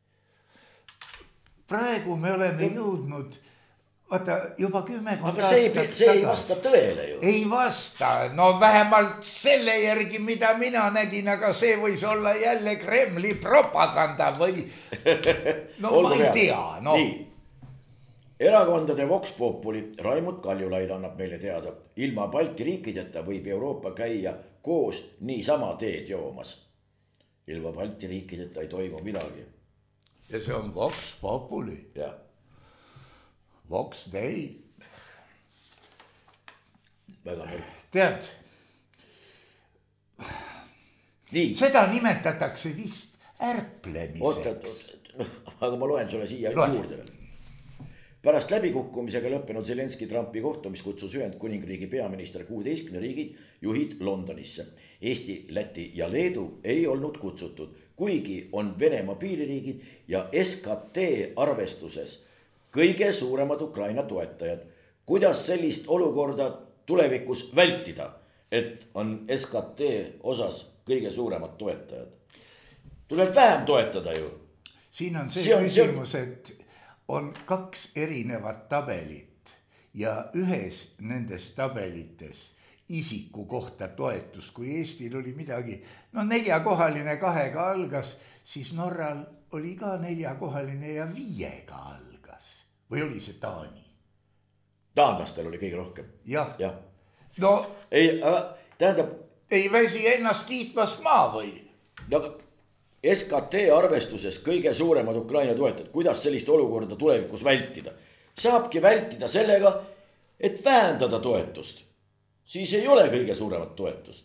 Praegu me oleme jõudnud, vaata juba 10 aga see ei vasta tõele ju. Ei vasta, no vähemalt selle järgi, mida mina nägin, aga see võis olla jälle Kremli propaganda või no ma ei tea. No. Nii. Erakondade Vox Populi Raimund Kaljulaid annab meile teada, ilma Balti riikideta võib Euroopa käia koos niisama teed joomas. Ilma Balti riikideta ei toimu midagi. Ja see on Vox Populi. Ja. Vox Dei. Väga nõrk. Tead, Nii. Seda nimetatakse vist ärplemiseks. Aga ma loen sulle siia juurde veel. Pärast läbikukkumisega lõppenud Zelenski Trumpi kohtumist kutsus Ühendkuningriigi peaminister 16 riigi juhid Londonisse. Eesti, Läti ja Leedu ei olnud kutsutud, kuigi on Venemaa piiririigid ja SKT arvestuses kõige suuremad Ukraina toetajad. Kuidas sellist olukorda tulevikus vältida, et on SKT osas kõige suuremad toetajad? Tuleb vähem toetada ju. Siin on see küsimus, et on 2 erinevat tabelit ja ühes nendes tabelites isiku kohta toetus, kui Eestil oli midagi, 4-kohaline 2-ga algas, siis Norral oli ka 4-kohaline ja 5-ga algas. Või oli see Taani? Taanlastel oli kõige rohkem. Jah. No ei, aga tähendab. Ei väsi ennast kiitmast maa või? No SKT arvestuses kõige suuremad Ukraina toetajad, kuidas sellist olukorda tulevikus vältida? Saabki vältida sellega, et vähendada toetust. Siis ei ole kõige suuremat toetust.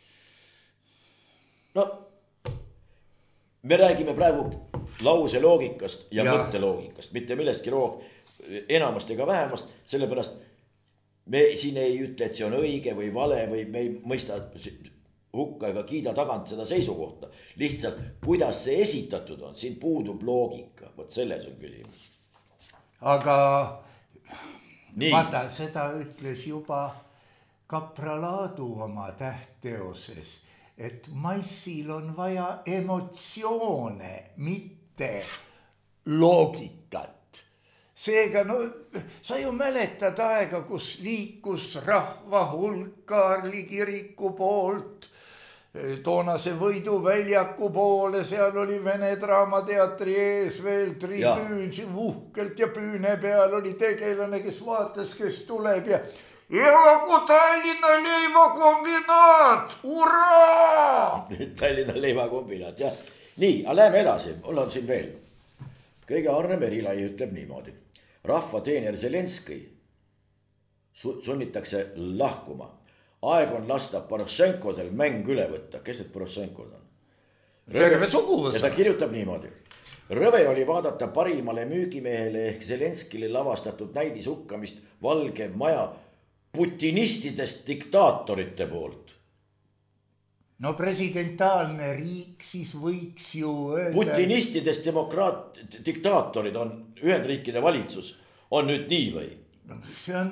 No, me räägime praegu lause loogikast ja mõtteloogikast, mitte millestki enamast ega vähemast, sellepärast me siin ei ütle, et see on õige või vale või me ei mõista hukka ega kiida tagant seda seisukohta. Lihtsalt, kuidas see esitatud on, siin puudub loogika. Võt selles on küsimus. Aga vaata, seda ütles juba Kapralaadu oma tähtteoses, et massil on vaja emotsioone, mitte loogikat. Seega, sa ju mäletad aega, kus liikus rahva hulk Kaarli kiriku poolt, toonase Võiduväljaku poole, seal oli Vene Draamateatri ees veel tribüün, uhkelt ja püüne peal oli tegelane, kes vaatas, kes tuleb ja elagu Tallinna leivakombinaat, uraa! Tallinna leivakombinaat, jah. Nii, aga läheme edasi, mul on siin veel. Kõige Arne Merilai ütleb niimoodi. Rahvateener Zelenski sunnitakse lahkuma. Aeg on lasta Poroshenkodel mäng üle võtta. Kes need Poroshenkod on? Terve suguvõsa. Ja ta kirjutab niimoodi. Rõve oli vaadata parimale müügimehele ehk Zelenskile lavastatud näidis hukkamist Valge Maja putinistidest diktaatorite poolt. No presidentaalne riik siis võiks ju öelda... Putinistidest diktaatorid on Ühendriikide valitsus. On nüüd nii või? See on...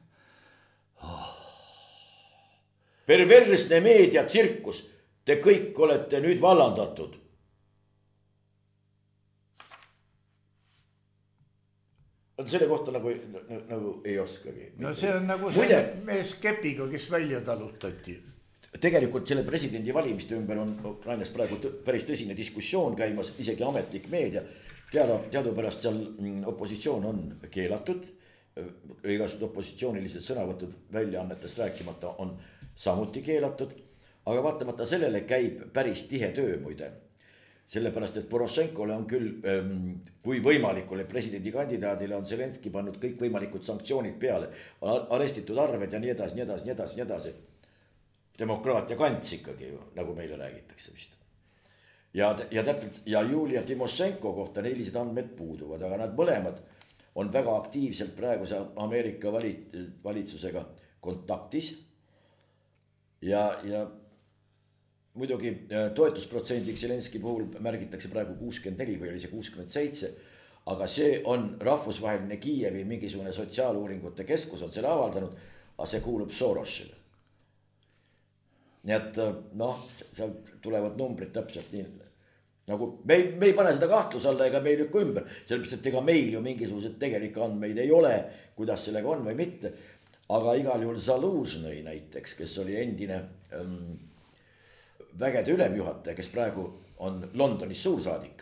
Perversne meedia tsirkus. Te kõik olete nüüd vallandatud. Selle kohta nagu ei oskagi. No see on nagu see mees kepiga, kes välja talutati. Tegelikult selle presidendi valimiste ümber on Ukrainas praegu päris tõsine diskussioon käimas, isegi ametlik meedia. Teadupärast seal opositsioon on keelatud, igasugused opositsioonilised sõnavõtud väljaannetest rääkimata on samuti keelatud, aga vaatamata sellele käib päris tihe töö muide. Sellepärast, et Poroshenkole on küll, kui võimalikule presidendikandidaadile on Zelenski pannud kõik võimalikud sanktsioonid peale, arestitud arved ja nii edasi, nii edasi, nii edasi, nii edasi. Demokraatia kants ikkagi ju, nagu meile räägitakse vist. Ja Julia Timoshenko kohta nelised andmed puuduvad, aga nad mõlemad on väga aktiivselt praeguse Ameerika valitsusega kontaktis. Ja muidugi toetusprotsendiks Zelenski puhul märgitakse praegu 64 või oli see 67. Aga see on rahvusvaheline Kiievi mingisugune sotsiaaluuringute keskus on selle avaldanud, aga see kuulub Sorosile. Nii et noh, seal tulevad numbrid täpselt nii. Nagu me ei pane seda kahtluse alla ega me ei lükka ümber, sellepärast et ega meil ju mingisugused tegelikke andmeid ei ole, kuidas sellega on või mitte. Aga igal juhul Zalužnõi näiteks, kes oli endine vägede ülemjuhataja, kes praegu on Londonis suursaadik.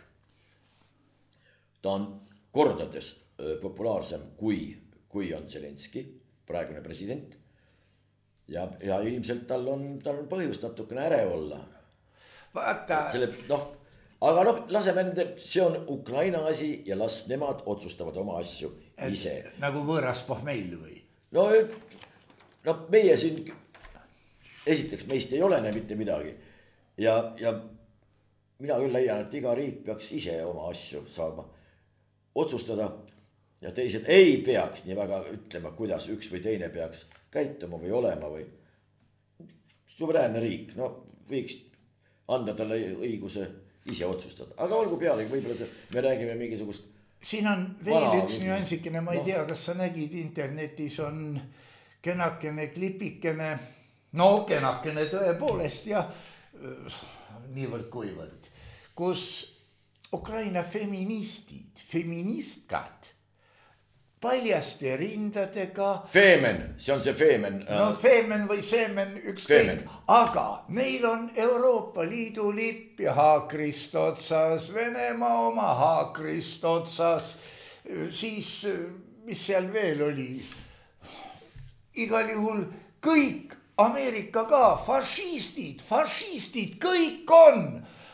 Ta on kordades populaarsem kui on Zelenski, praegune president. Ja ilmselt tal on põhjust natukene ärev olla. Vaata. Aga laseme nende, see on Ukraina asi ja las nemad otsustavad oma asju ise. Nagu võõras pohmeil või? No meie siin, esiteks meist ei ole mitte midagi. Ja mina küll leian, et iga riik peaks ise oma asju saama otsustada. Ja teised ei peaks nii väga ütlema, kuidas üks või teine peaks käituma või olema või suveräänne riik. Võiks anda talle õiguse ise otsustada, aga olgu pealegi, võib-olla me räägime mingisugust. Siin on veel üks nüansikene, ma ei tea, kas sa nägid internetis on kenakene klipikene, kenakene tõepoolest ja niivõrd kuivõrd, kus Ukraina feministkad paljaste rindadega. Feemen, see on see Feemen. Feemen või Seemen, ükskõik, aga neil on Euroopa Liidu lipp ja haakrist otsas, Venemaa oma haakrist otsas, siis mis seal veel oli, igal juhul kõik, Ameerika ka, fašistid, kõik on.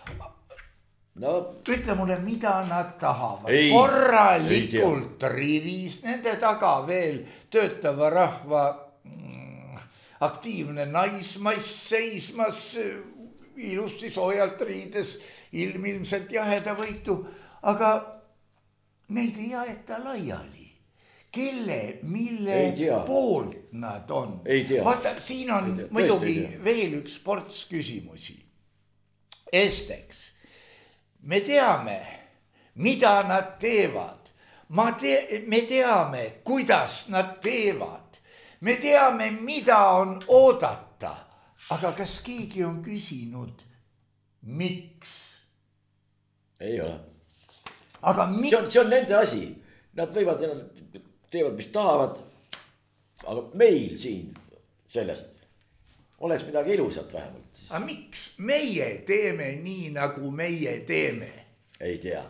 Ütle mulle, mida nad tahavad. Korralikult rivis, nende taga veel töötava rahva aktiivne naismass seismas, ilusti soojalt riides, ilmselt jaheda võitu, aga neid ei aeta laiali. Mille poolt nad on. Vaata, siin on muidugi veel üks ports küsimusi. Esiteks. Me teame, mida nad teevad. Me teame, kuidas nad teevad. Me teame, mida on oodata. Aga kas keegi on küsinud, miks? Ei ole. Aga miks? See on nende asi. Nad võivad, teevad, mis tahavad. Aga meil siin sellest oleks midagi ilusat vähemalt. Aga miks meie teeme nii, nagu meie teeme? Ei tea.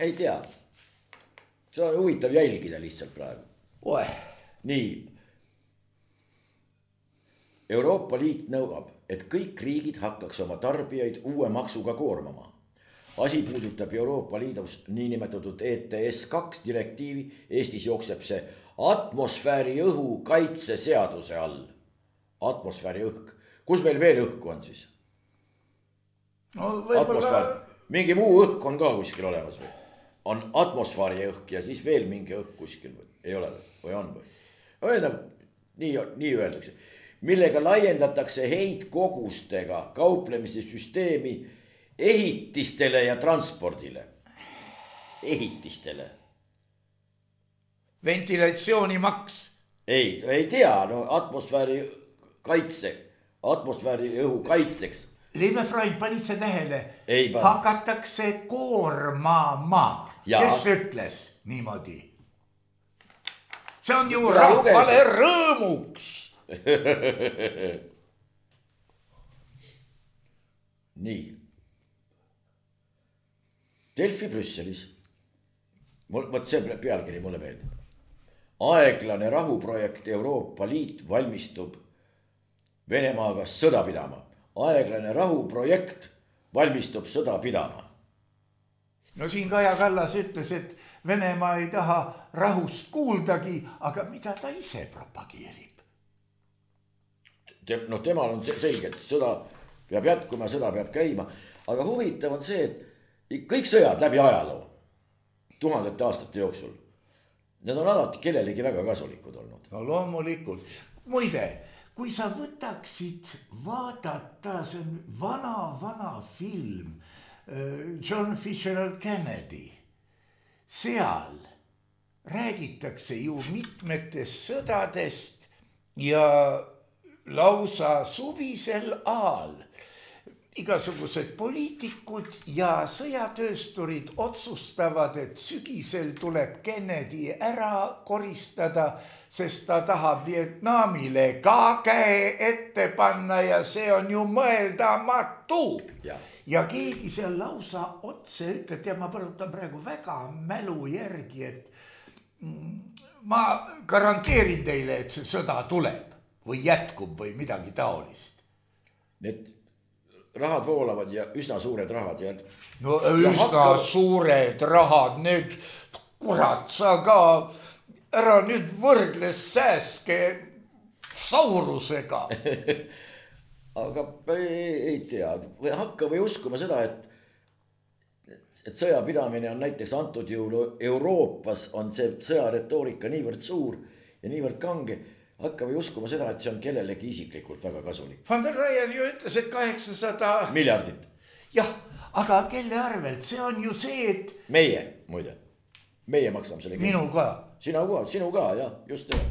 See on huvitav jälgida lihtsalt praegu. Nii. Euroopa Liit nõuab, et kõik riigid hakkaks oma tarbijaid uue maksuga koormama. Asi puudutab Euroopa Liidus niinimetatud ETS2 direktiivi. Eestis jookseb see atmosfääri õhu kaitse seaduse all. Atmosfääri õhk. Kus meil veel õhku on siis? Atmosfäär. Mingi muu õhk on ka kuskil olemas või? On atmosfääri õhk ja siis veel mingi õhk kuskil või? Ei ole või on või? Nii öeldakse. Millega laiendatakse heitkogustega kauplemise süsteemi ehitistele ja transpordile. Ehitistele. Ventilatsioonimaks. Ei tea, atmosfääri kaitse. Atmosfääri õhu kaitseks. Liebe Freund, panid sa tähele? Hakatakse koormama. Kes ütles niimoodi? See on ju rahvale rõõmuks. Nii. Delfi Brüsselis. Võt see pealkiri mulle meeldib. Aeglane rahuprojekt Euroopa Liit valmistub Venemaaga sõda pidama. Aeglane rahuprojekt valmistub sõda pidama. No siin Kaja Kallas ütles, et Venemaa ei taha rahust kuuldagi, aga mida ta ise propageerib? Temal on selge, et sõda peab jätkuma, sõda peab käima. Aga huvitav on see, et kõik sõjad läbi ajaloo, tuhandete aastate jooksul, need on alati kellelegi väga kasulikud olnud. No loomulikult. Muide, kui sa võtaksid vaadata, see on vana film, John Fitzgerald Kennedy, seal räägitakse ju mitmetest sõdadest ja lausa suvisel ajal igasugused poliitikud ja sõjatöösturid otsustavad, et sügisel tuleb Kennedy ära koristada, sest ta tahab Vietnamile ka käe ette panna ja see on ju mõeldamatu. Ja keegi seal lausa otse ütleb, ja ma põrutan praegu väga mälu järgi, et ma garanteerin teile, et see sõda tuleb või jätkub või midagi taolist. Need rahad voolavad ja üsna suured rahad. No üsna suured rahad, need kurat, sa ka ära nüüd võrdles sääske saurusega. Aga ei tea, hakka või uskuma seda, et sõjapidamine on näiteks antud juhul Euroopas on see sõjaretoorika niivõrd suur ja niivõrd kange. Hakka või uskuma seda, et see on kellelegi isiklikult väga kasulik. Van der Leyen ju ütles, et 800 miljardit. Jah, aga kelle arvelt? See on ju see, et... Meie, muide. Meie maksame selle. Minu ka. Sinu ka, jah, just teha.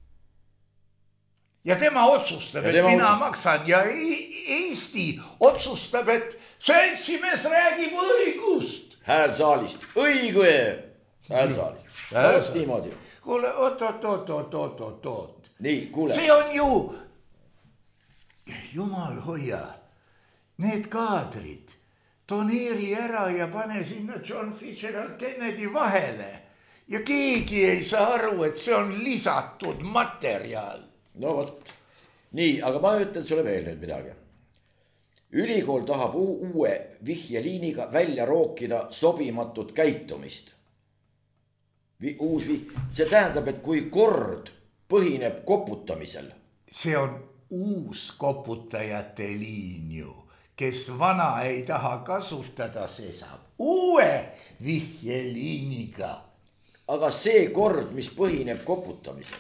Ja tema otsustab, et mina maksan ja Eesti otsustab, et seltsimees räägib õigust. Hääl saalist. Õige. Hääl saalist. Niimoodi. Kuule, oot. Nii, kuule. See on ju, jumal hoia, need kaadrid, toneeri ära ja pane sinna John Fitzgerald Kennedy vahele. Ja keegi ei saa aru, et see on lisatud materjal. No võt. Nii, aga ma ütlen sulle veel nüüd midagi. Ülikool tahab uue vihjeliiniga välja rookida sobimatut käitumist. See tähendab, et kui kord põhineb koputamisel. See on uus koputajate liin ju, kes vana ei taha kasutada, see saab uue vihjeliiniga. Aga see kord, mis põhineb koputamisel.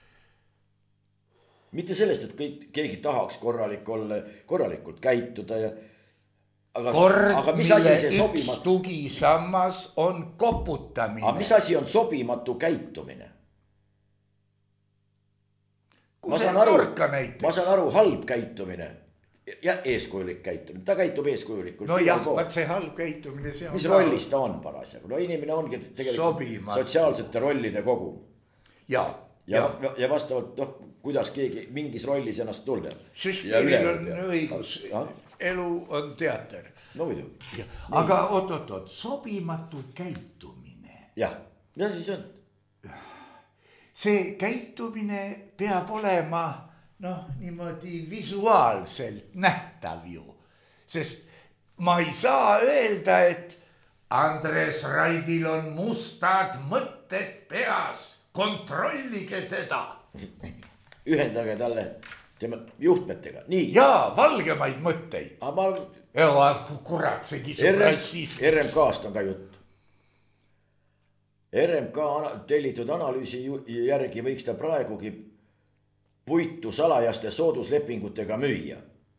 Mitte sellest, et keegi tahaks korralikult käituda ja kord, mille üks tugisammas on koputamine. Aga mis asi on sobimatu käitumine? Ma saan aru halb käitumine ja eeskujulik käitumine. Ta käitub eeskujulikult. No jah, vaat see halb käitumine. Mis rollis ta on parasjagu? No inimene ongi tegelikult sotsiaalsete rollide kogu. Ja vastavalt, kuidas keegi mingis rollis ennast tunneb. Šešviril on õigus. Elu on teater. No muidu. Aga oot, sobimatu käitumine. Ja siis on. See käitumine peab olema niimoodi visuaalselt nähtav ju. Sest ma ei saa öelda, et Andres Raidil on mustad mõtted peas. Kontrollige teda. Ühendage talle tema juhtmetega. Nii. Jaa, valgemaid mõtteid. Kurat, see kisub rassism. RMK-st on ka jutt. RMK tellitud analüüsi järgi võiks ta praegugi puitu salajaste sooduslepingutega müüa.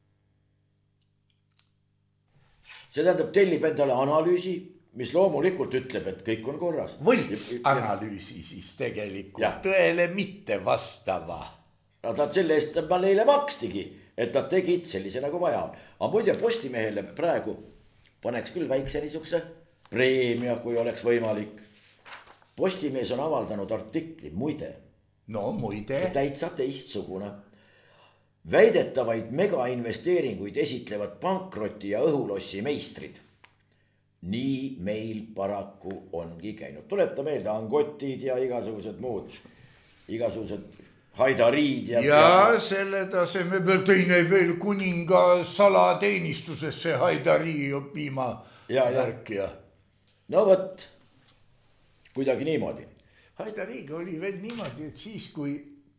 See tähendab, tellib endale analüüsi, mis loomulikult ütleb, et kõik on korras. Võlts analüüsi siis tegelikult tõele mitte vastava. No ta selle eest ma neile makstigi, et nad tegid sellise nagu vaja on. Aga muide Postimehele praegu paneks küll väikse niisuguse preemia, kui oleks võimalik. Postimees on avaldanud artikli, muide. No muide. Täitsa teistsugune. Väidetavaid megainvesteeringuid esitlevad pankroti ja õhulossi meistrid. Nii meil paraku ongi käinud. Tuleta meelde angotid ja igasugused muud. Igasugused haidariid. Ja selle taseme peal teine veel kuninga salateenistusesse haidarii õppima värk ja. No võt. Kuidagi niimoodi. Haidariiga oli veel niimoodi, et siis kui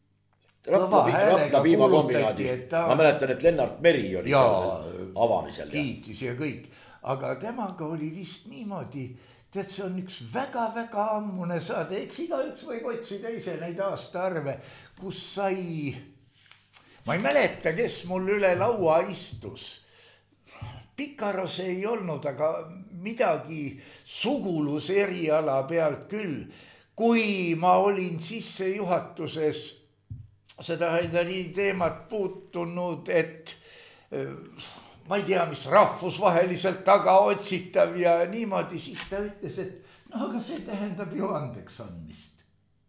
Rapla piimakombinaadist. Ma mäletan, et Lennart Meri oli seal avamisel. Kiitis ja kõik. Aga temaga oli vist niimoodi, tead, see on üks väga-väga ammune saade. Eks igaüks võib otsida ise neid aastaarve, kus sai... ma ei mäleta, kes mul üle laua istus. Pikaros ei olnud, aga midagi suguluseriala pealt küll. Kui ma olin sissejuhatuses seda Haidari teemat puutunud, et ma ei tea, mis rahvusvaheliselt taga otsitav ja niimoodi, siis ta ütles, et no aga see tähendab ju andeks andmist.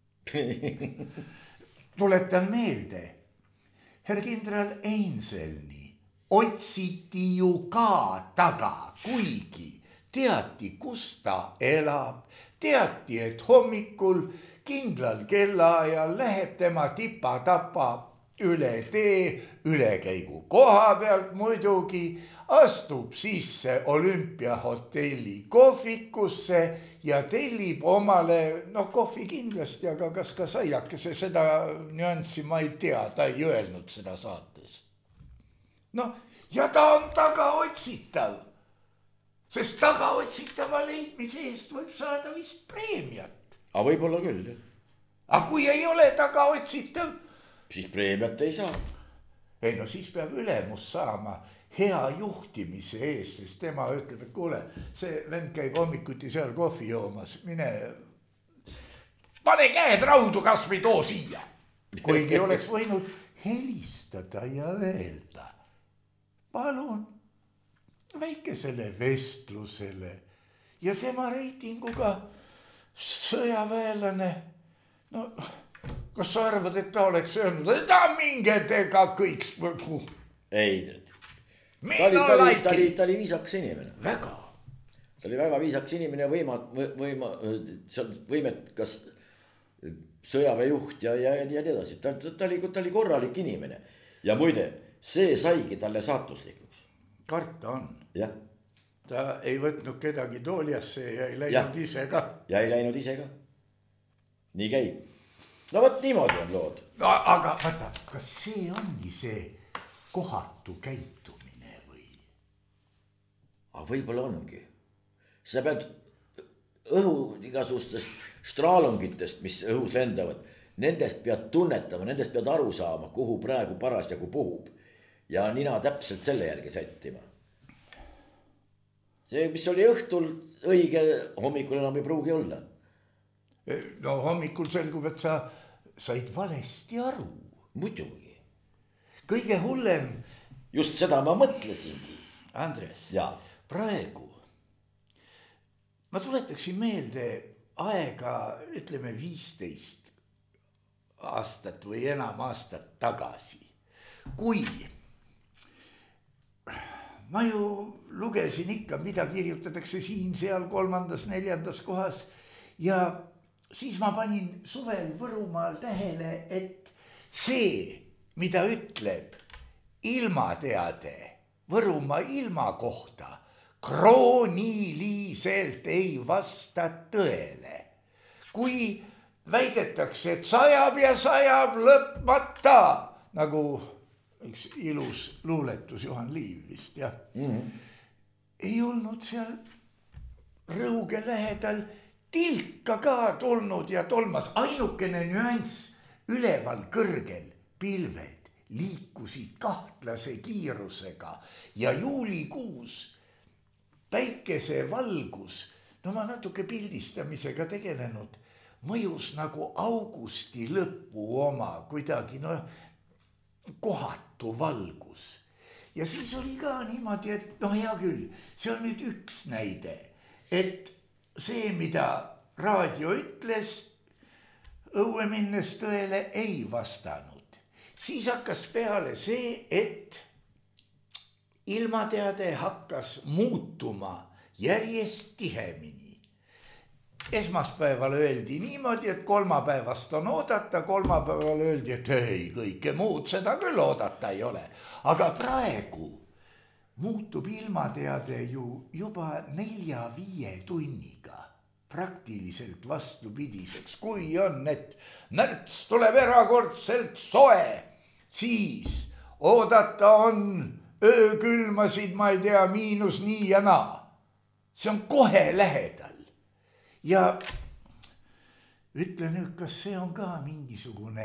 Tuletan meelde, herr kindral Einselni otsiti ju ka taga, kuigi teati, kus ta elab, teati, et hommikul kindlal kellaajal läheb tema tipa-tapa üle tee, ülekäigu koha pealt muidugi, astub sisse Olümpiahotelli kohvikusse ja tellib omale, kohvi kindlasti, aga kas ka saiakese, seda nüanssi ma ei tea, ta ei öelnud seda saates. Ja ta on tagaotsitav, sest tagaotsitava leidmise eest võib saada vist preemiat. Aga võib-olla küll, jah. Aga kui ei ole tagaotsitav, siis preemiat ei saa. Ei, siis peab ülemus saama hea juhtimise eest, sest tema ütleb, et kuule, see vend käib hommikuti seal kohvi joomas, mine, pane käed raudu, kas või too siia. Kuigi oleks võinud helistada ja öelda, palun väikesele vestlusele ja tema reitinguga sõjaväelane, kas sa arvad, et ta oleks öelnud, et ta minge tega kõik. Ei, ta oli viisakas inimene. Väga. Ta oli väga viisakas inimene, võimekas sõjaväejuht ja nii edasi. Ta oli korralik inimene. Ja muide, see saigi talle saatuslikuks. Karta on. Jah. Ta ei võtnud kedagi tooliasse ja ei läinud ise ka. Ja ei läinud ise ka. Nii käib. No võt niimoodi on lood. Aga vaata, kas see ongi see kohatu käitumine või? Aga võib-olla ongi. Sa pead õhu igasugustest straalungitest, mis õhus lendavad, nendest pead tunnetama, nendest pead aru saama, kuhu praegu parasjagu puhub. Ja nina täpselt selle järgi sättima. See, mis oli õhtul õige, hommikul enam ei pruugi olla. Hommikul selgub, et sa said valesti aru. Muidugi. Kõige hullem. Just seda ma mõtlesingi. Andres, ja. Praegu ma tuletaksin meelde aega, ütleme 15 aastat või enam aastat tagasi. Kui ma ju lugesin ikka, mida kirjutatakse siin, seal 3., 4. kohas ja siis ma panin suvel Võrumaal tähele, et see, mida ütleb ilmateade Võrumaa ilma kohta, krooniliselt ei vasta tõele. Kui väidetakse, et sajab ja sajab lõpmata, nagu üks ilus luuletus Juhan Liiv vist, jah. Ei olnud seal Rõuge lähedal tilka ka tulnud ja tolmas. Ainukene nüanss üleval kõrgel pilved liikusid kahtlase kiirusega ja juulikuus päikese valgus, ma natuke pildistamisega tegelenud, mõjus nagu augusti lõpu oma, kuidagi kohatu valgus. Ja siis oli ka niimoodi, et hea küll, see on nüüd üks näide, et see, mida raadio ütles, õue minnes tõele ei vastanud. Siis hakkas peale see, et ilmateade hakkas muutuma järjest tihemini. Esmaspäeval öeldi niimoodi, et kolmapäevast on oodata, kolmapäeval öeldi, et ei, kõike muud seda küll oodata ei ole. Aga praegu muutub ilmateade ju juba 4-5 tunniga praktiliselt vastupidiseks. Kui on, et märts tuleb erakordselt soe, siis oodata on öökülmasid, ma ei tea, miinus nii ja naa. See on kohe lähedal. Ja ütle nüüd, kas see on ka mingisugune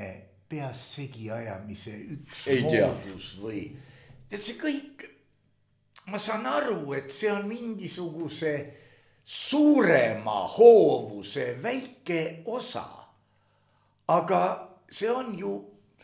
peas segi ajamise üks Ei tea. moodus või tead see kõik, ma saan aru, et see on mingisuguse suurema hoovuse väike osa, aga see on ju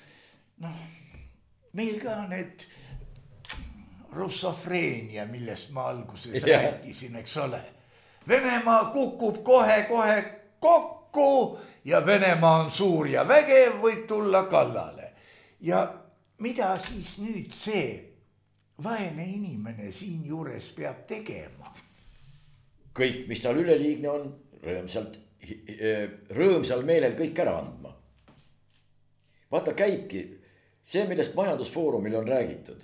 meil ka need russofreenia, millest ma alguses rääkisin, eks ole. Venemaa kukub kohe kokku ja Venemaa on suur ja vägev, võib tulla kallale. Ja mida siis nüüd see vaene inimene siin juures peab tegema? Kõik, mis tal üleliigne on, rõõmsal meelel kõik ära andma. Vaata, käibki see, millest majandusfoorumil on räägitud.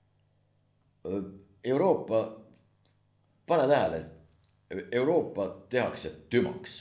Euroopa, pane tähele, Euroopa tehakse tümaks.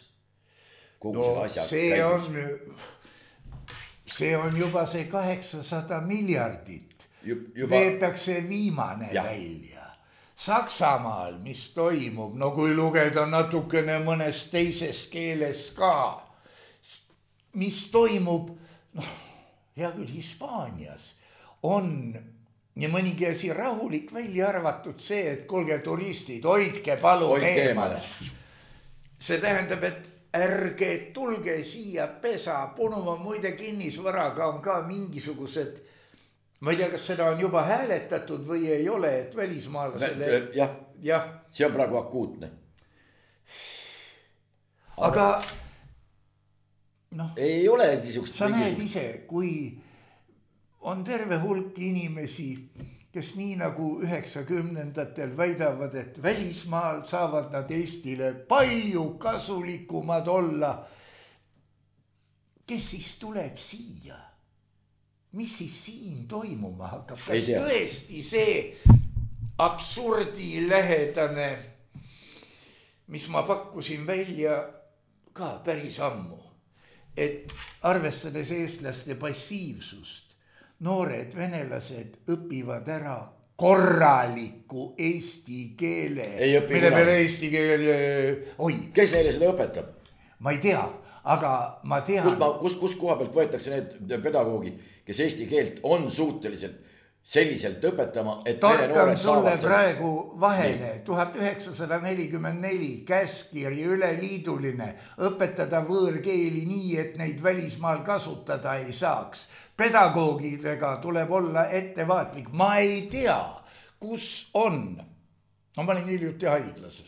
See on juba see 800 miljardit. Veetakse viimane välja. Saksamaal, mis toimub, no kui lugeda natukene mõnes teises keeles ka, mis toimub, hea küll, Hispaanias on ja mõnigi asi rahulik, välja arvatud see, et kuulge turistid, hoidke palun eemale. See tähendab, et ärge tulge siia pesa, Punumaa muide kinnisvaraga on ka mingisugused, ma ei tea, kas seda on juba hääletatud või ei ole, et välismaalasele. Jah, see on praegu akuutne. Aga ei ole niisugust. Sa näed ise, kui on terve hulk inimesi, kes nii nagu 90-ndatel väidavad, et välismaal saavad nad Eestile palju kasulikumad olla. Kes siis tuleb siia? Mis siis siin toimuma hakkab? Kas tõesti see absurdi lähedane, mis ma pakkusin välja ka päris ammu, et arvestades eestlaste passiivsust, noored venelased õpivad ära korraliku eesti keele. Mille peale eesti keele, Kes neile seda õpetab? Ma ei tea, aga ma tean. Kus koha pealt võetakse need pedagoogid, kes eesti keelt on suuteliselt selliselt õpetama, et torkan sulle praegu vahele 1944 käskiri üleliiduline õpetada võõrkeeli nii, et neid välismaal kasutada ei saaks. Pedagoogidega tuleb olla ettevaatlik. Ma ei tea, kus on. Ma olin hiljuti haiglas.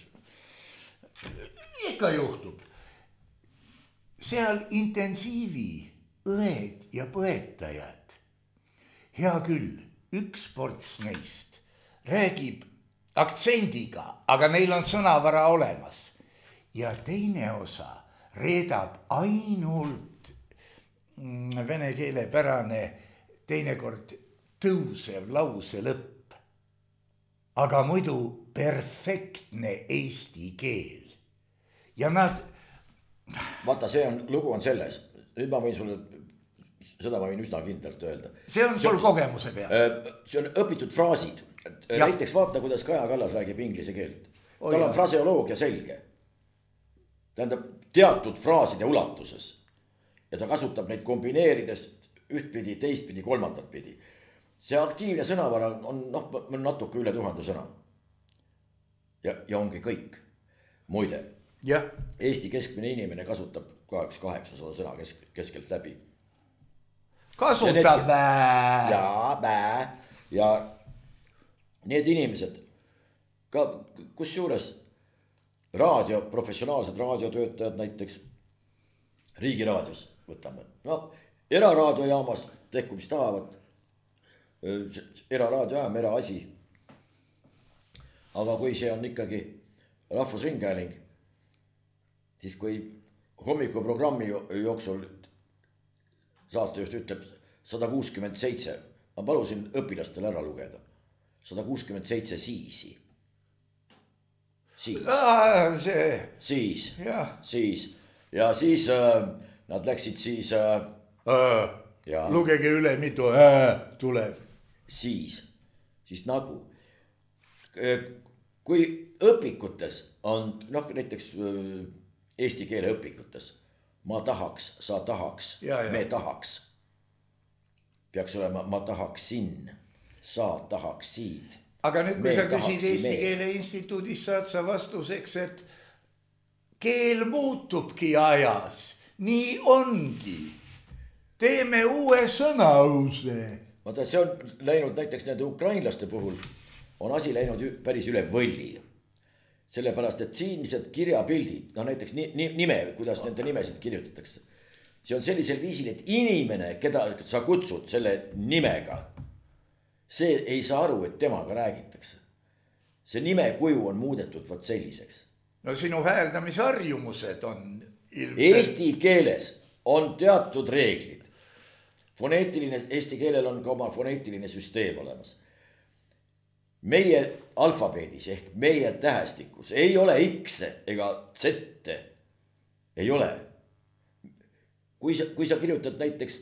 Ikka juhtub. Seal intensiivi õed ja põetajad. Hea küll. Üks ports neist räägib aktsendiga, aga neil on sõnavara olemas. Ja teine osa reedab ainult vene keele pärane teinekord tõusev lause lõpp. Aga muidu perfektne eesti keel. Ja nad... Vaata, lugu on selles. Nüüd ma võin sulle... Seda ma võin üsna kindlalt öelda. See on sul kogemuse peal. See on õpitud fraasid. Näiteks vaata, kuidas Kaja Kallas räägib inglise keelt. Tal on fraseoloogia selge. Tähendab teatud fraaside ulatuses. Ja ta kasutab neid kombineerides ühtpidi, teistpidi, kolmandat pidi. See aktiivne sõnavara on natuke üle 1000 sõna. Ja ongi kõik. Muide, Eesti keskmine inimene kasutab 800 sõna keskelt läbi. Kasutab ja need inimesed ka kus juures professionaalsed raadiotöötajad näiteks riigiraadios võtame. Eraraadiojaamas tehku mis tahavad. Eraraadiojaam, eraasi. Aga kui see on ikkagi rahvusringhääling, siis kui hommikuprogrammi jooksul saatejuht ütleb 167. Ma palusin õpilastel ära lugeda. 167 siisi. Siis. Ja siis nad läksid siis... Lugege üle, mitu tuleb. Siis nagu. Kui õpikutes on, näiteks eesti keele õpikutes, ma tahaks, sa tahaks, me tahaks. peaks olema ma tahaksin, sa tahaksid. aga nüüd, kui sa küsid Eesti Keele Instituudis, saad sa vastuseks, et keel muutubki ajas, nii ongi. Teeme uue sõnause. Vaata, see on läinud näiteks nende ukrainlaste puhul, on asi läinud päris üle võlli. Sellepärast, et siinsed kirjapildid, no näiteks nime, kuidas nende nimesid kirjutatakse. See on sellisel viisil, et inimene, keda sa kutsud selle nimega, see ei saa aru, et temaga räägitakse. See nime kuju on muudetud võt selliseks. No sinu hääldamisharjumused on ilmselt. Eesti keeles on teatud reeglid. Eesti keelel on ka oma foneetiline süsteem olemas. Meie alfabeedis ehk meie tähestikus ei ole X-e ega Z-e. Ei ole. Kui sa kirjutad näiteks,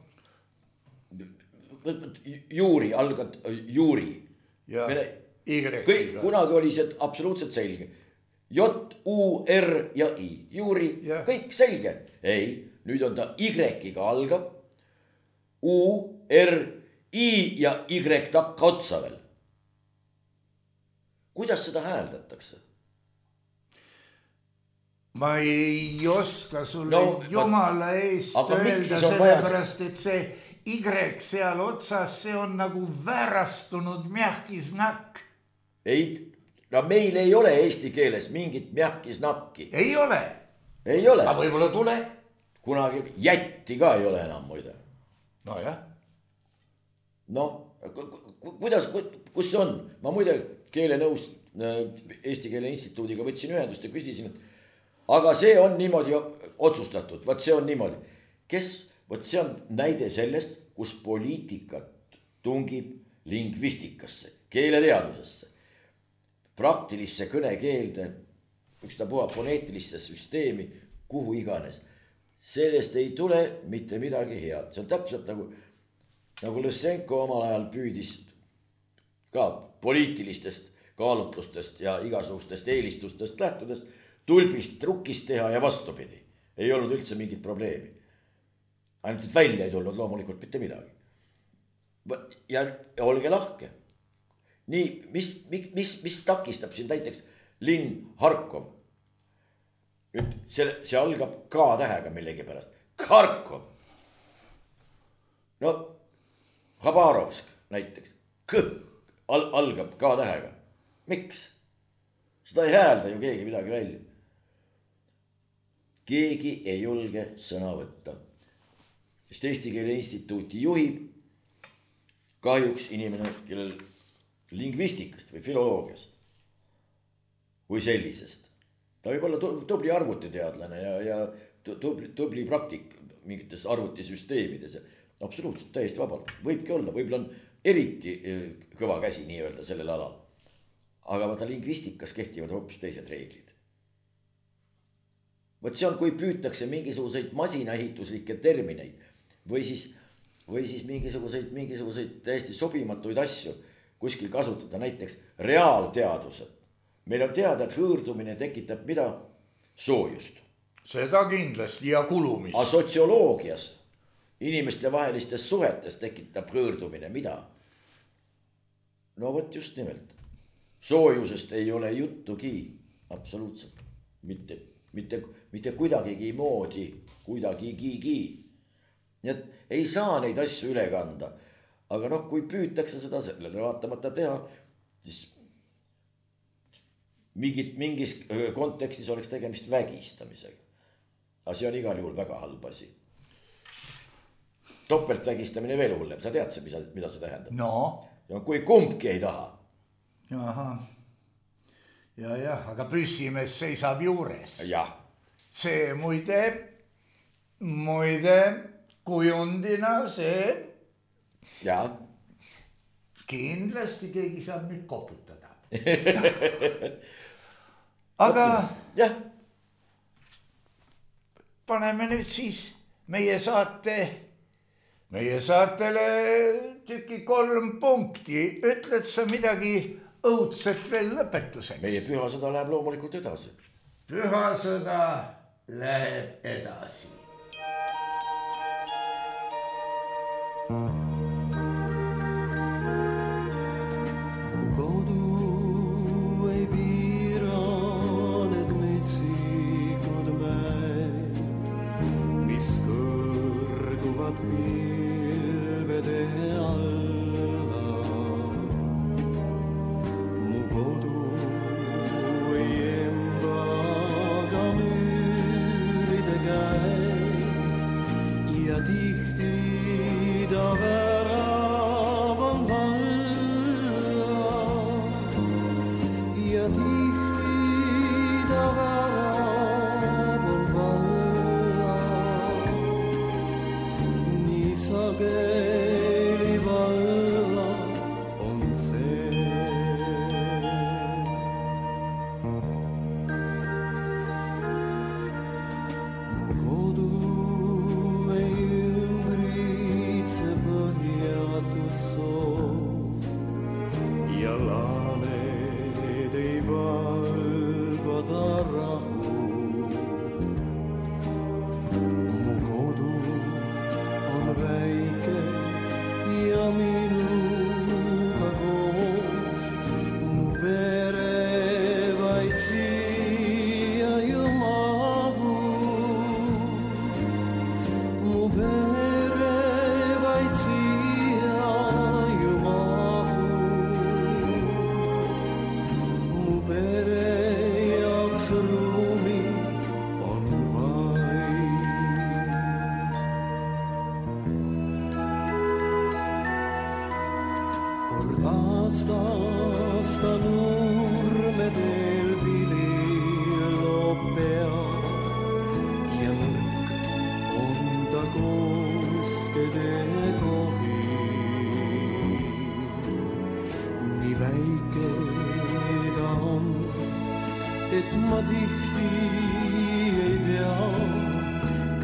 juuri, algad juuri. Ja kõik, kunagi oli see absoluutselt selge. J-U-R ja I. Juuri, kõik selge. Ei, nüüd on ta Y-ga algab. U, R, I ja Y takka otsa veel. Kuidas seda hääldatakse? Ma ei oska sulle jumala eest öelda, sellepärast, et see Y seal otsas, see on nagu väärastunud mjahkisnakk. Ei, meil ei ole eesti keeles mingit mjahkisnakki. Ei ole. Ei ole. Aga võib-olla tule. Kunagi jätti ka ei ole enam muide. No jah. Kuidas, kus see on? Ma muide keelenõus Eesti Keele Instituudiga võtsin ühendust ja küsisin, aga see on niimoodi otsustatud, vaat see on niimoodi. Võt see on näide sellest, kus poliitikat tungib lingvistikasse, keeleteadusesse, praktilisse kõnekeelde, ükstapuha foneetilisse süsteemi, kuhu iganes. Sellest ei tule mitte midagi head. See on täpselt nagu Lõssenko omal ajal püüdis ka poliitilistest kaalutlustest ja igasugustest eelistustest lähtudes tulbist trukist teha ja vastupidi. Ei olnud üldse mingit probleemi. Ainult et välja ei tulnud loomulikult mitte midagi. Ja olge lahke. Nii, mis takistab siin näiteks linn Harkov? Nüüd see algab K-tähega millegi pärast. Kharkov. Khabarovsk näiteks. Algab K-tähega. Miks? Seda ei häälda ju keegi midagi välja. Keegi ei julge sõna võtta. Sest Eesti Keele Instituuti juhib kahjuks inimene, kellel lingvistikast või filoloogiast või sellisest. Ta võib olla tubli arvutiteadlane ja tubli praktik mingites arvutisüsteemides. Absoluutselt täiesti vabalt. Võibki olla, võib-olla on eriti kõva käsi nii-öelda sellel alal. Aga vaata lingvistikas kehtivad hoopis teised reeglid. Võt see on, kui püütakse mingisuguseid masinaehituslikke termineid või siis mingisuguseid täiesti sobimatuid asju kuskil kasutada, näiteks reaalteadused. Meil on teada, et hõõrdumine tekitab mida? Soojust. Seda kindlasti ja kulumist. Aga sotsioloogias inimeste vahelistes suhetes tekitab hõõrdumine mida? No võt just nimelt. Soojusest ei ole juttugi. Absoluutselt. Mitte kuidagigi moodi. Kuidagigi. Nii et ei saa neid asju üle kanda. Aga kui püütakse seda sellele vaatamata teha, siis mingis kontekstis oleks tegemist vägistamisega. Aga see on igal juhul väga halb asi. Topeltvägistamine veel hullem, sa tead see, mida see tähendab? No. Ja kui kumbki ei taha. Aha. Ja, aga püssimees seisab juures. Jah. See muide kujundina see. Ja. Kindlasti keegi saab nüüd koputada. Aga jah. Paneme nüüd siis meie saatele tüki 3 punkti. Ütled sa midagi õudset veel lõpetuseks? Meie pühasõda läheb loomulikult edasi. Pühasõda läheb edasi.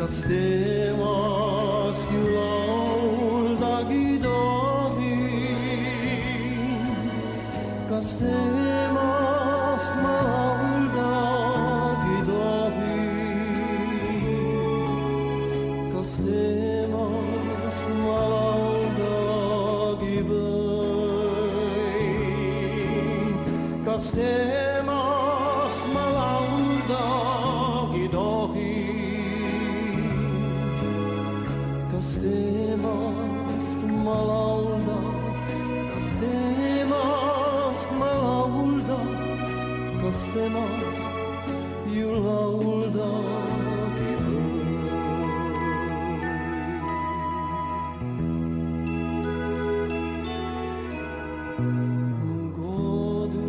kas temast ju lauldagi tohin, kas temast ma lauldagi tohin, kas temast ma lauldagi võin, kas temast ma lauldagi tohin, kas temast ma laulda, kas temast ma laulda, kas temast ju lauldagi võin. Kodu.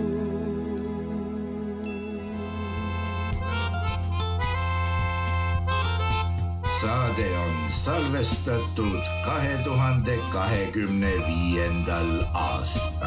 Saade on salvestatud 2025. aastal.